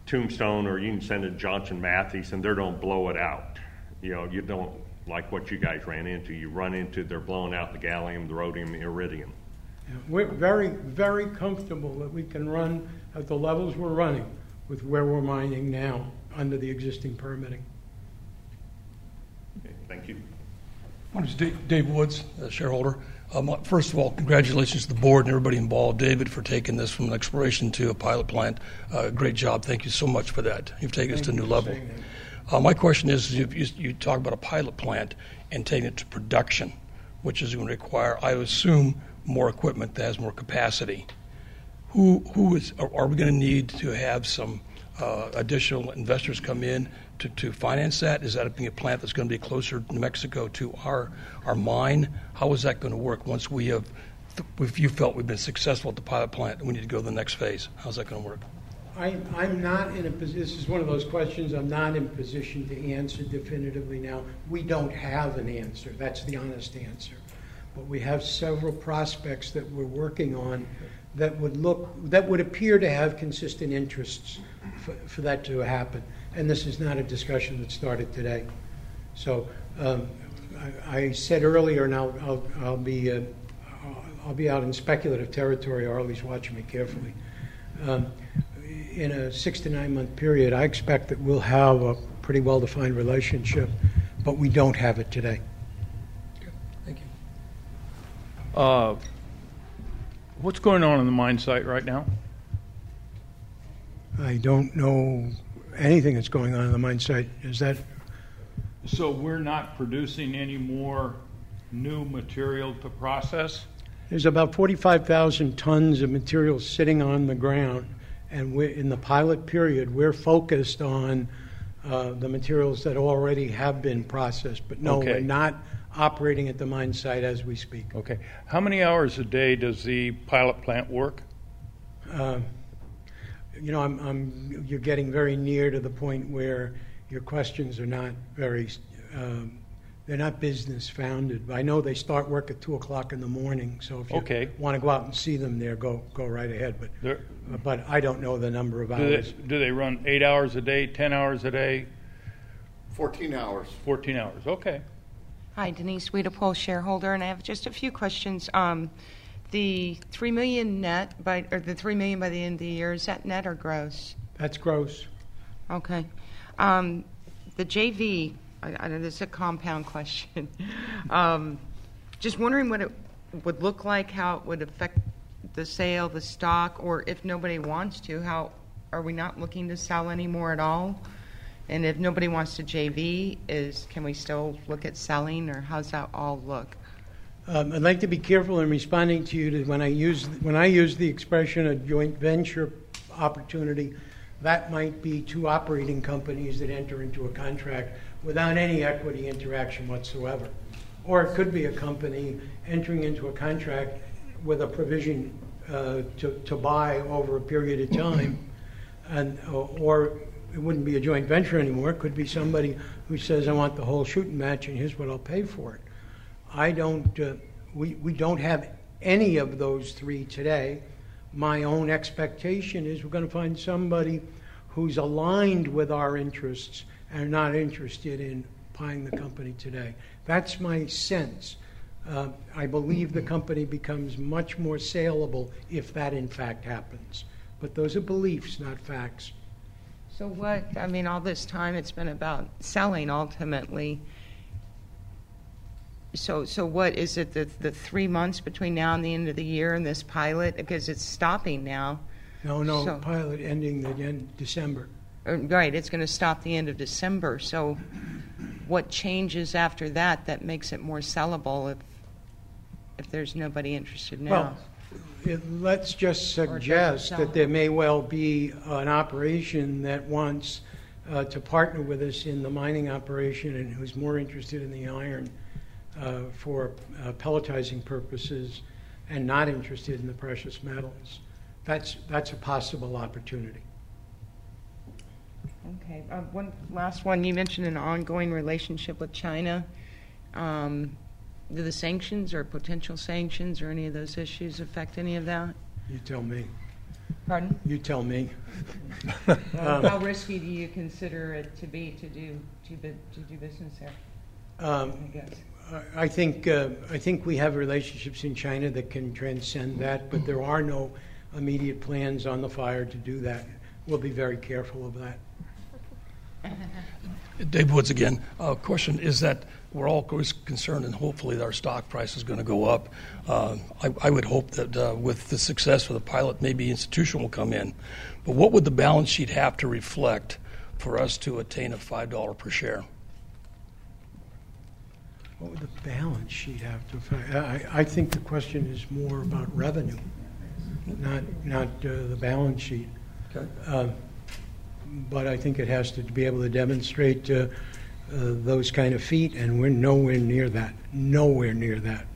Tombstone, or you can send it to Johnson Matthey's, and they don't blow it out. You don't like what you guys ran into. You run into, they're blowing out the gallium, the rhodium, the iridium. Yeah, we're very, very comfortable that we can run at the levels we're running with where we're mining now under the existing permitting. Okay, thank you. My name is Dave Woods, a shareholder. First of all, congratulations to the board and everybody involved. David, for taking this from an exploration to a pilot plant. Great job. Thank you so much for that. You've taken us to a new level. My question is, you talk about a pilot plant and taking it to production, which is going to require, I assume, more equipment that has more capacity. Are we going to need to have some additional investors come in to finance that? Is that being a plant that's going to be closer to New Mexico to our mine? How is that going to work once if you felt we've been successful at the pilot plant and we need to go to the next phase? How's that going to work? I'm not in a position, this is one of those questions I'm not in a position to answer definitively now. We don't have an answer. That's the honest answer. But we have several prospects that we're working on that would appear to have consistent interests for that to happen. And this is not a discussion that started today. So I said earlier, and I'll be out in speculative territory. Arlie's watching me carefully. In a 6 to 9 month period, I expect that we'll have a pretty well-defined relationship, but we don't have it today. Thank you. What's going on the mine site right now? I don't know anything that's going on the mine site. Is that? So we're not producing any more new material to process? There's about 45,000 tons of material sitting on the ground, and we're, in the pilot period, we're focused on the materials that already have been processed. But no, Okay. We're not operating at the mine site as we speak. Okay. How many hours a day does the pilot plant work? You're getting very near to the point where your questions are not very, they're not business founded. I know they start work at 2:00 in the morning, so if you want to go out and see them there, go right ahead. But I don't know the number of hours. Do they run 8 hours a day, 10 hours a day? 14 hours. 14 hours, okay. Hi, Denise Wiedepol, shareholder, and I have just a few questions. The $3 million net the $3 million by the end of the year, is that net or gross? That's gross. Okay. The JV, I know this is a compound question. Just wondering what it would look like, how it would affect the sale, the stock, or if nobody wants to, how are we not looking to sell anymore at all? And if nobody wants to JV, can we still look at selling, or how's that all look? I'd like to be careful in responding to you when I use the expression a joint venture opportunity. That might be two operating companies that enter into a contract without any equity interaction whatsoever. Or it could be a company entering into a contract with a provision to buy over a period of time, or it wouldn't be a joint venture anymore. It could be somebody who says, I want the whole shooting match and here's what I'll pay for it. We don't have any of those three today. My own expectation is we're going to find somebody who's aligned with our interests and not interested in buying the company today. That's my sense. I believe the company becomes much more saleable if that in fact happens. But those are beliefs, not facts. So all this time it's been about selling ultimately. So what is it, the 3 months between now and the end of the year in this pilot? Because it's stopping now. No, pilot ending in December. Right, it's going to stop the end of December. So what changes after that makes it more sellable if there's nobody interested now? Well, let's just suggest that there may well be an operation that wants to partner with us in the mining operation and who's more interested in the iron for pelletizing purposes and not interested in the precious metals. That's a possible opportunity. Okay. One last one. You mentioned an ongoing relationship with China. Do the sanctions or potential sanctions or any of those issues affect any of that? You tell me. Pardon? You tell me. How risky do you consider it to be to do business there? I guess. I think we have relationships in China that can transcend that, but there are no immediate plans on the fire to do that. We'll be very careful of that. Dave Woods again. Question is that we're all concerned, and hopefully our stock price is going to go up. I would hope that with the success of the pilot, maybe institutional will come in. But what would the balance sheet have to reflect for us to attain a $5 per share? What would the balance sheet have to? I think the question is more about revenue, not the balance sheet. Okay. But I think it has to be able to demonstrate those kind of feat, and we're nowhere near that. Nowhere near that.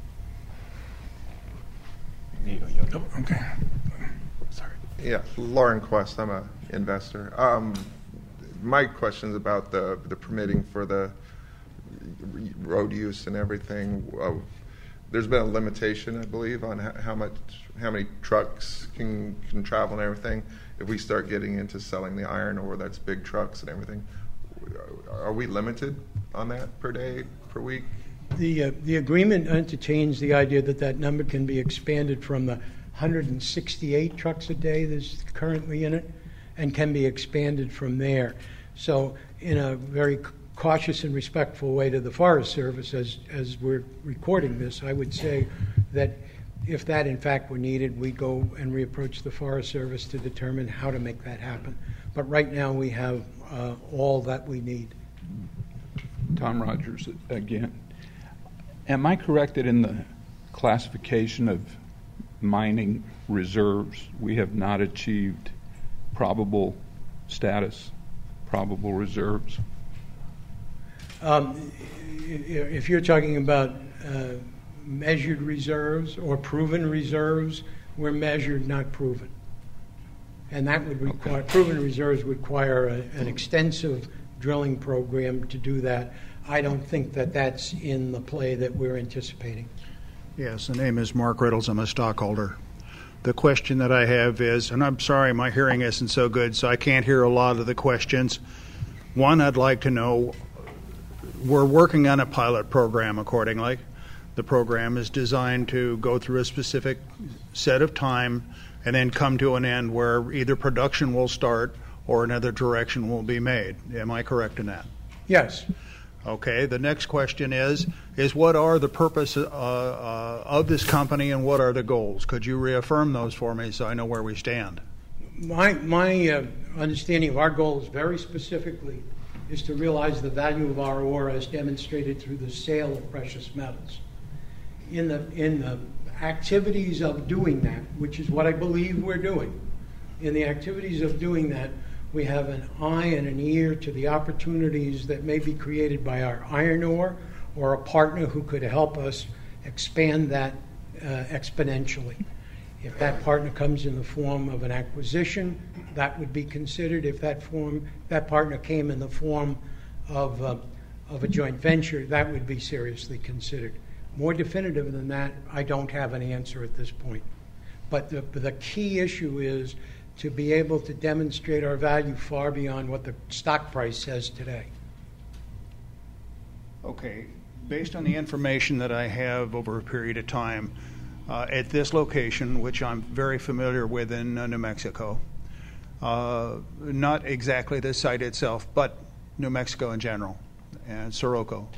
Okay. Sorry. Yeah, Lauren Quest. I'm an investor. My question is about the permitting for the road use and everything. There's been a limitation, I believe, on how many trucks can travel and everything. If we start getting into selling the iron ore, that's big trucks and everything. Are we limited on that per day, per week? The agreement entertains the idea that number can be expanded from the 168 trucks a day that's currently in it, and can be expanded from there. So in a very cautious and respectful way to the Forest Service, as we're recording this, I would say that if that in fact were needed, we'd go and reapproach the Forest Service to determine how to make that happen. But right now we have all that we need. Tom Rogers again. Am I correct that in the classification of mining reserves, we have not achieved probable status, probable reserves? If you're talking about measured reserves or proven reserves, we're measured, not proven. And that would require, proven reserves would require an extensive drilling program to do that. I don't think that that's in the play that we're anticipating. Yes, the name is Mark Riddles. I'm a stockholder. The question that I have is, and I'm sorry, my hearing isn't so good, so I can't hear a lot of the questions. One, I'd like to know, we're working on a pilot program accordingly. The program is designed to go through a specific set of time and then come to an end where either production will start or another direction will be made. Am I correct in that? Yes. Okay. The next question is what are the purpose of this company and what are the goals? Could you reaffirm those for me so I know where we stand? My understanding of our goals very specifically is to realize the value of our ore as demonstrated through the sale of precious metals. In the activities of doing that, which is what I believe we're doing, in the activities of doing that, we have an eye and an ear to the opportunities that may be created by our iron ore or a partner who could help us expand that exponentially. If that partner comes in the form of an acquisition, that would be considered. If that partner came in the form of a joint venture, that would be seriously considered. More definitive than that, I don't have an answer at this point. But the key issue is to be able to demonstrate our value far beyond what the stock price says today. Okay. Based on the information that I have over a period of time, at this location, which I'm very familiar with in New Mexico, not exactly the site itself, but New Mexico in general, and Sirocco.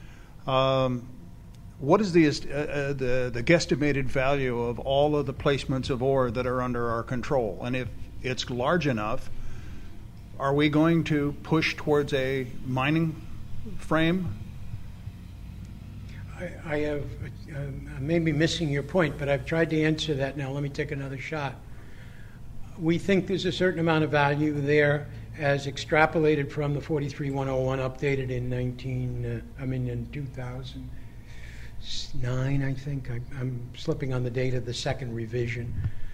What is the guesstimated value of all of the placements of ore that are under our control? And if it's large enough, are we going to push towards a mining frame? I may be missing your point, but I've tried to answer that now. Let me take another shot. We think there's a certain amount of value there as extrapolated from the 43-101 updated in 2009, I think. I'm slipping on the date of the second revision.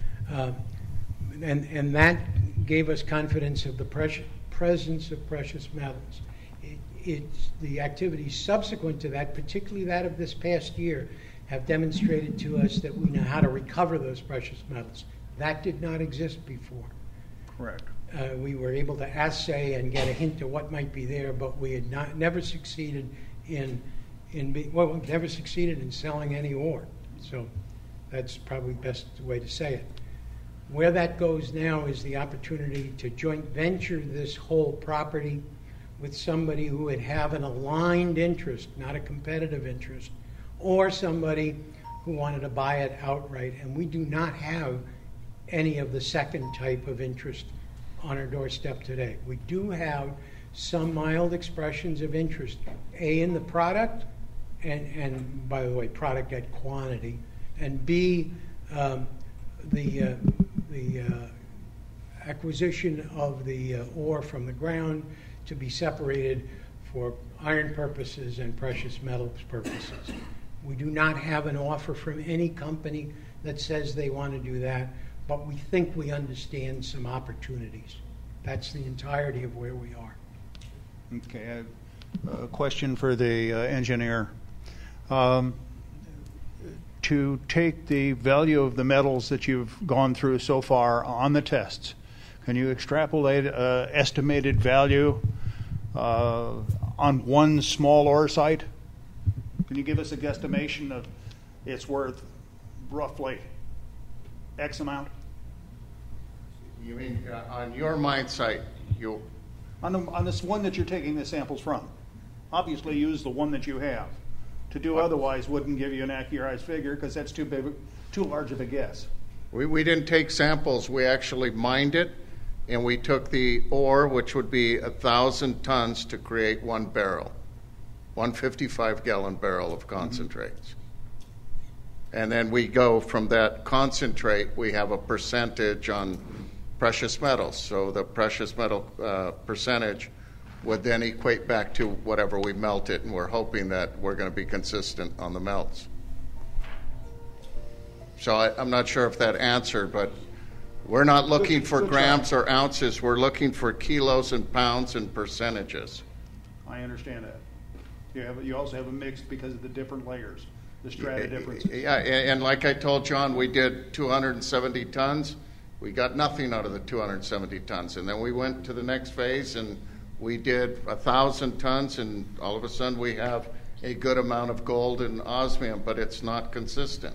And that gave us confidence of the presence of precious metals. It's the activities subsequent to that, particularly that of this past year, have demonstrated to us that we know how to recover those precious metals. That did not exist before. Correct. We were able to assay and get a hint of what might be there, but we had never succeeded never succeeded in selling any ore. So that's probably the best way to say it. Where that goes now is the opportunity to joint venture this whole property with somebody who would have an aligned interest, not a competitive interest, or somebody who wanted to buy it outright. And we do not have any of the second type of interest on our doorstep today. We do have some mild expressions of interest, A, in the product, and by the way, product at quantity, and B, the acquisition of the ore from the ground to be separated for iron purposes and precious metals purposes. We do not have an offer from any company that says they want to do that, but we think we understand some opportunities. That's the entirety of where we are. Okay, I have a question for the engineer. To take the value of the metals that you've gone through so far on the tests, can you extrapolate estimated value on one small ore site? Can you give us a guesstimation of it's worth roughly X amount? You mean on your mine site? On this one that you're taking the samples from. Obviously use the one that you have. To do otherwise wouldn't give you an accurate figure because that's too large of a guess. We didn't take samples. We actually mined it, and we took the ore, which would be 1,000 tons to create one barrel, 155-gallon barrel of concentrates. And then we go from that concentrate, we have a percentage on precious metals. So the precious metal percentage would then equate back to whatever we melt it, and we're hoping that we're going to be consistent on the melts. So I'm not sure if that answered, but we're not looking for grams or ounces. We're looking for kilos and pounds and percentages. I understand that. You also have a mix because of the different layers, the strata differences. Yeah, and like I told John, we did 270 tons. We got nothing out of the 270 tons. And then we went to the next phase, and we did 1,000 tons, and all of a sudden we have a good amount of gold and osmium, but it's not consistent.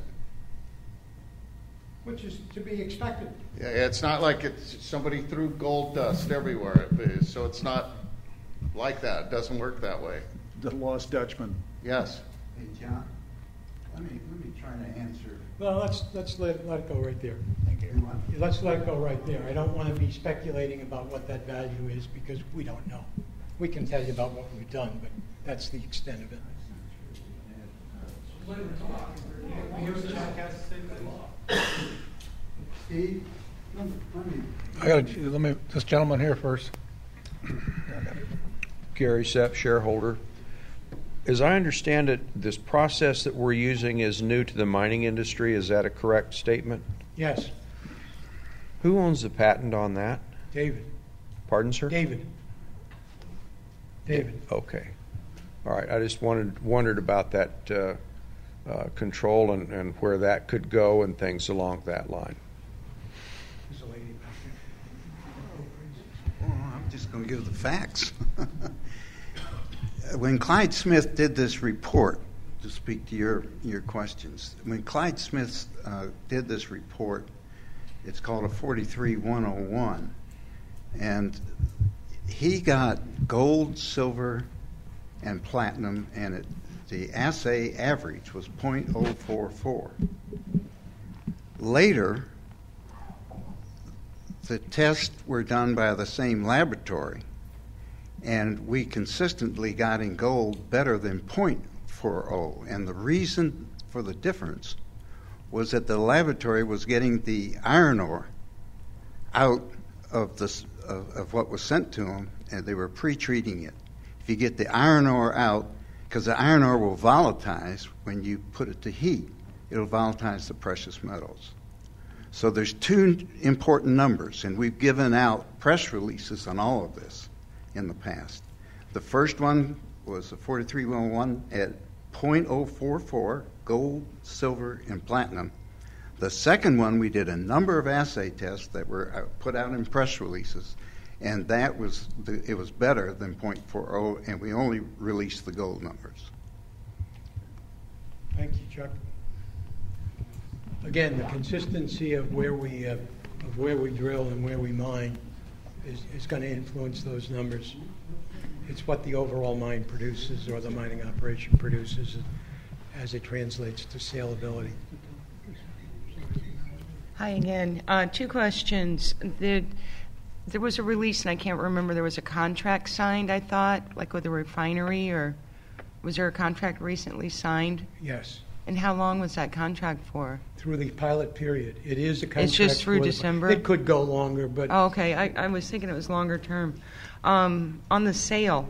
Which is to be expected. Yeah, it's not like somebody threw gold dust everywhere. So it's not like that. It doesn't work that way. The Lost Dutchman. Yes. Hey, John, let me try to answer. Well, let's let it go right there. Thank you. Let's let it go right there. I don't want to be speculating about what that value is because we don't know. We can tell you about what we've done, but that's the extent of it. Steve, let me this gentleman here first. Gary Sepp, shareholder. As I understand it, this process that we're using is new to the mining industry. Is that a correct statement? Yes. Who owns the patent on that? David. Pardon, sir? David. Okay. All right. I just wondered about that control and where that could go and things along that line. There's a lady back there. Well, I'm just going to give the facts. When Clyde Smith did this report, to speak to your questions, when Clyde Smith did this report, it's called a 43-101, and he got gold, silver, and platinum, and the assay average was 0.044. Later, the tests were done by the same laboratory, and we consistently got in gold better than 0.40. And the reason for the difference was that the laboratory was getting the iron ore out of what was sent to them, and they were pre-treating it. If you get the iron ore out, because the iron ore will volatilize when you put it to heat, it'll volatilize the precious metals. So there's two important numbers, and we've given out press releases on all of this in the past. The first one was the 43-101 at 0.044, gold, silver, and platinum. The second one, we did a number of assay tests that were put out in press releases, and that was it was better than 0.40, and we only released the gold numbers. Thank you, Chuck. Again, the consistency of where we drill and where we mine is going to influence those numbers. It's what the overall mine produces, or the mining operation produces, as it translates to saleability. Hi again. Two questions. There was a release, and I can't remember, there was a contract signed, I thought, like with a refinery, or was there a contract recently signed? Yes. And how long was that contract for? Through the pilot period. It is a contract. It's just through December? It could go longer, but... Oh, okay. I was thinking it was longer term. On the sale,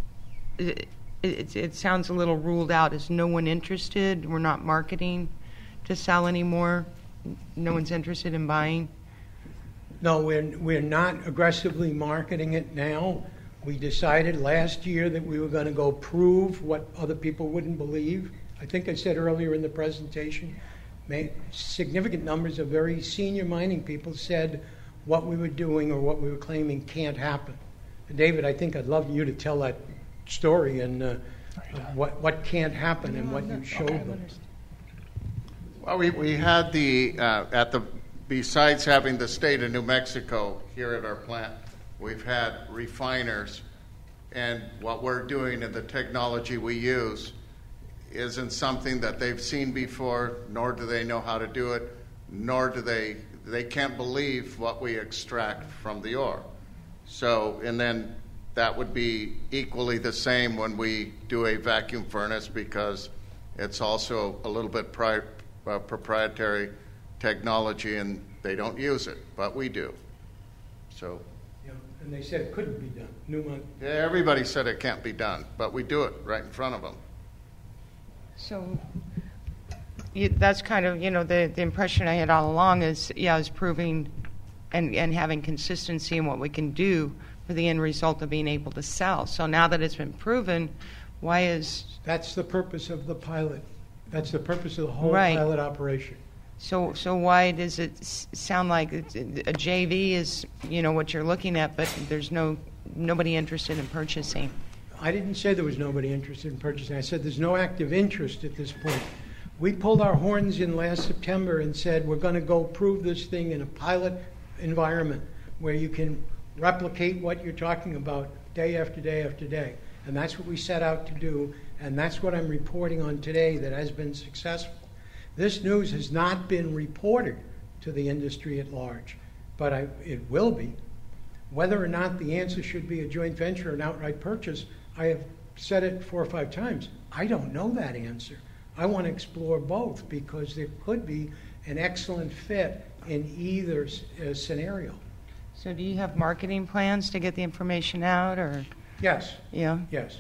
it sounds a little ruled out. Is no one interested? We're not marketing to sell anymore? No one's interested in buying? No, we're not aggressively marketing it now. We decided last year that we were going to go prove what other people wouldn't believe. I think I said earlier in the presentation, significant numbers of very senior mining people said what we were doing or what we were claiming can't happen. And David, I think I'd love you to tell that story and what can't happen and what you showed them. Well, we had besides having the state of New Mexico here at our plant, we've had refiners, and what we're doing and the technology we use isn't something that they've seen before, nor do they know how to do it, nor do they can't believe what we extract from the ore. So, and then that would be equally the same when we do a vacuum furnace, because it's also a little bit proprietary technology, and they don't use it, but we do. So. Yeah, and they said it couldn't be done. Newmont. Yeah, everybody said it can't be done, but we do it right in front of them. So that's kind of, the impression I had all along is proving and having consistency in what we can do for the end result of being able to sell. So now that it's been proven, why is... That's the purpose of the pilot. That's the purpose of the whole pilot operation. So why does it sound like a JV is, what you're looking at, but there's nobody interested in purchasing? I didn't say there was nobody interested in purchasing. I said there's no active interest at this point. We pulled our horns in last September and said we're going to go prove this thing in a pilot environment where you can replicate what you're talking about day after day after day. And that's what we set out to do, and that's what I'm reporting on today that has been successful. This news has not been reported to the industry at large, but it will be. Whether or not the answer should be a joint venture or an outright purchase, I have said it 4 or 5 times. I don't know that answer. I want to explore both because there could be an excellent fit in either scenario. So do you have marketing plans to get the information out, or? Yes. Yeah? Yes.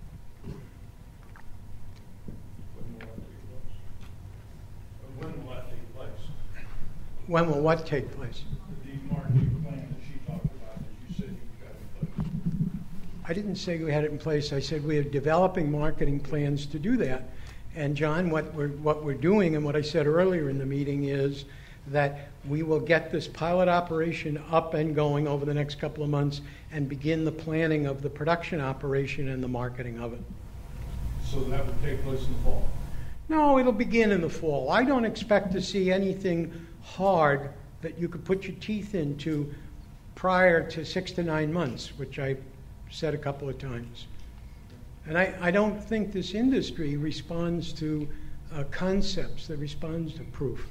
When will that take place? When will what take place? The marketing plan that she talked about, that you said you got in place. I didn't say we had it in place. I said we are developing marketing plans to do that. And John, what we're doing, and what I said earlier in the meeting, is that we will get this pilot operation up and going over the next couple of months and begin the planning of the production operation and the marketing of it. So that would take place in the fall? No, it'll begin in the fall. I don't expect to see anything hard that you could put your teeth into prior to 6 to 9 months, which I said a couple of times. And I don't think this industry responds to concepts. It responds to proof.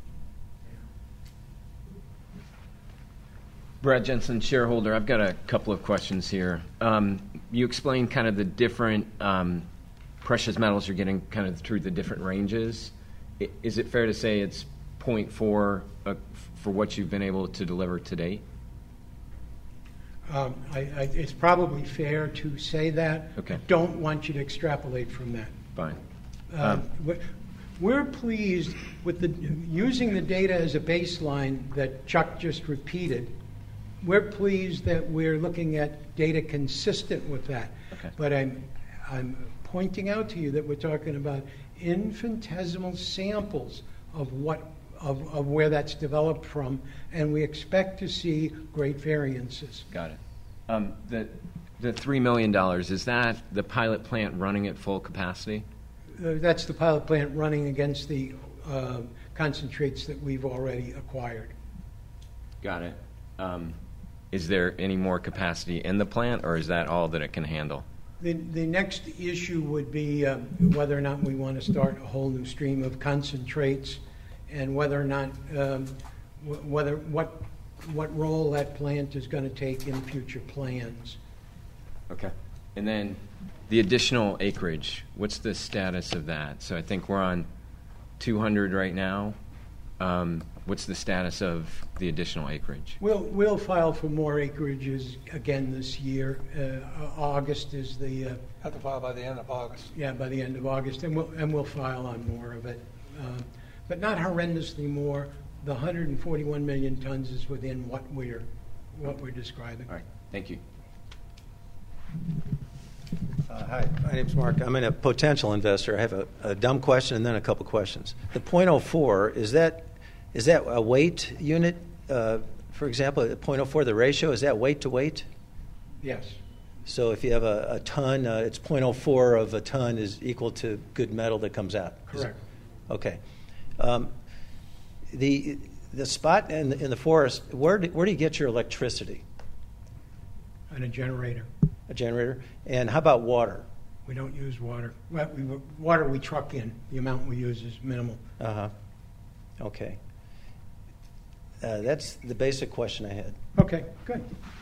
Brad Jensen, shareholder. I've got a couple of questions here. You explained kind of the different precious metals you're getting kind of through the different ranges. Is it fair to say it's 0.4 for what you've been able to deliver to date? It's probably fair to say that. Okay. I don't want you to extrapolate from that. Fine. We're pleased with using the data as a baseline that Chuck just repeated. We're pleased that we're looking at data consistent with that. Okay. But I'm pointing out to you that we're talking about infinitesimal samples of what of where that's developed from, and we expect to see great variances. Got it. The $3 million, is that the pilot plant running at full capacity? That's the pilot plant running against the concentrates that we've already acquired. Got it. Is there any more capacity in the plant, or is that all that it can handle? The next issue would be whether or not we want to start a whole new stream of concentrates, and whether or not what role that plant is going to take in future plans. Okay. And then the additional acreage, what's the status of that? So I think we're on 200 right now. What's the status of the additional acreage? We'll file for more acreages again this year. August is the have to file by the end of August. Yeah, by the end of August, and we'll file on more of it, but not horrendously more. The 141 million tons is within what we're describing. All right, thank you. Hi, my name's Mark. I'm a potential investor. I have a dumb question and then a couple questions. The .04, is that a weight unit? For example, at .04, the ratio, is that weight to weight? Yes. So if you have a ton, it's .04 of a ton is equal to good metal that comes out? Correct. Okay. The spot in the forest, where do you get your electricity? On a generator. A generator? And how about water? We don't use water. Water we truck in. The amount we use is minimal. Uh-huh. Okay. That's the basic question I had. Okay, good.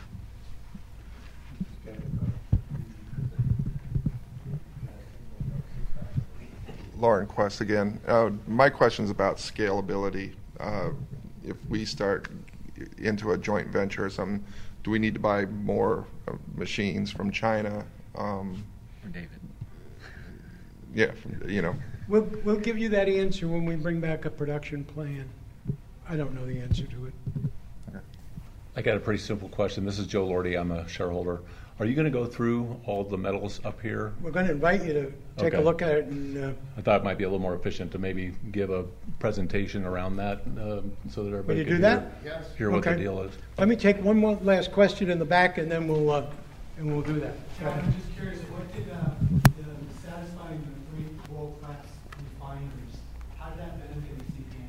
Lauren Quest again. My question is about scalability. If we start into a joint venture or something, do we need to buy more machines from China? Or David. Yeah, We'll give you that answer when we bring back a production plan. I don't know the answer to it. I got a pretty simple question. This is Joe Lordy. I'm a shareholder. Are you going to go through all the metals up here? We're going to invite you to take a look at it. And I thought it might be a little more efficient to maybe give a presentation around that so that everybody can can hear what the deal is. Let me take one more last question in the back, and then we'll do that. I'm just curious, what did satisfying the 3 world-class refineries, how did that benefit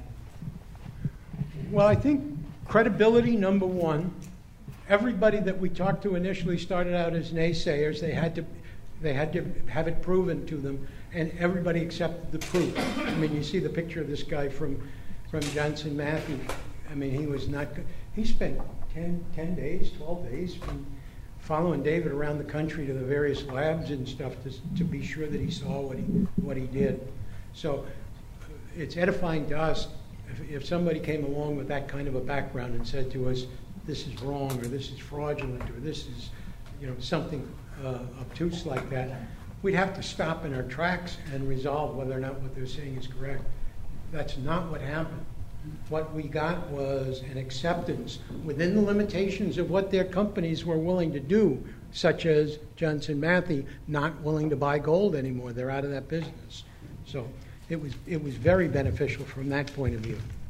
CPN? Well, I think credibility, number one. Everybody that we talked to initially started out as naysayers. They had to have it proven to them, and everybody accepted the proof. I mean, you see the picture of this guy from Johnson Matthey. I mean, he was not good. He spent 10 days, 12 days following David around the country to the various labs and stuff to be sure that he saw what he did. So it's edifying to us if somebody came along with that kind of a background and said to us, this is wrong, or this is fraudulent, or this is, something obtuse like that. We'd have to stop in our tracks and resolve whether or not what they're saying is correct. That's not what happened. What we got was an acceptance within the limitations of what their companies were willing to do, such as Johnson Matthey not willing to buy gold anymore. They're out of that business. So it was very beneficial from that point of view.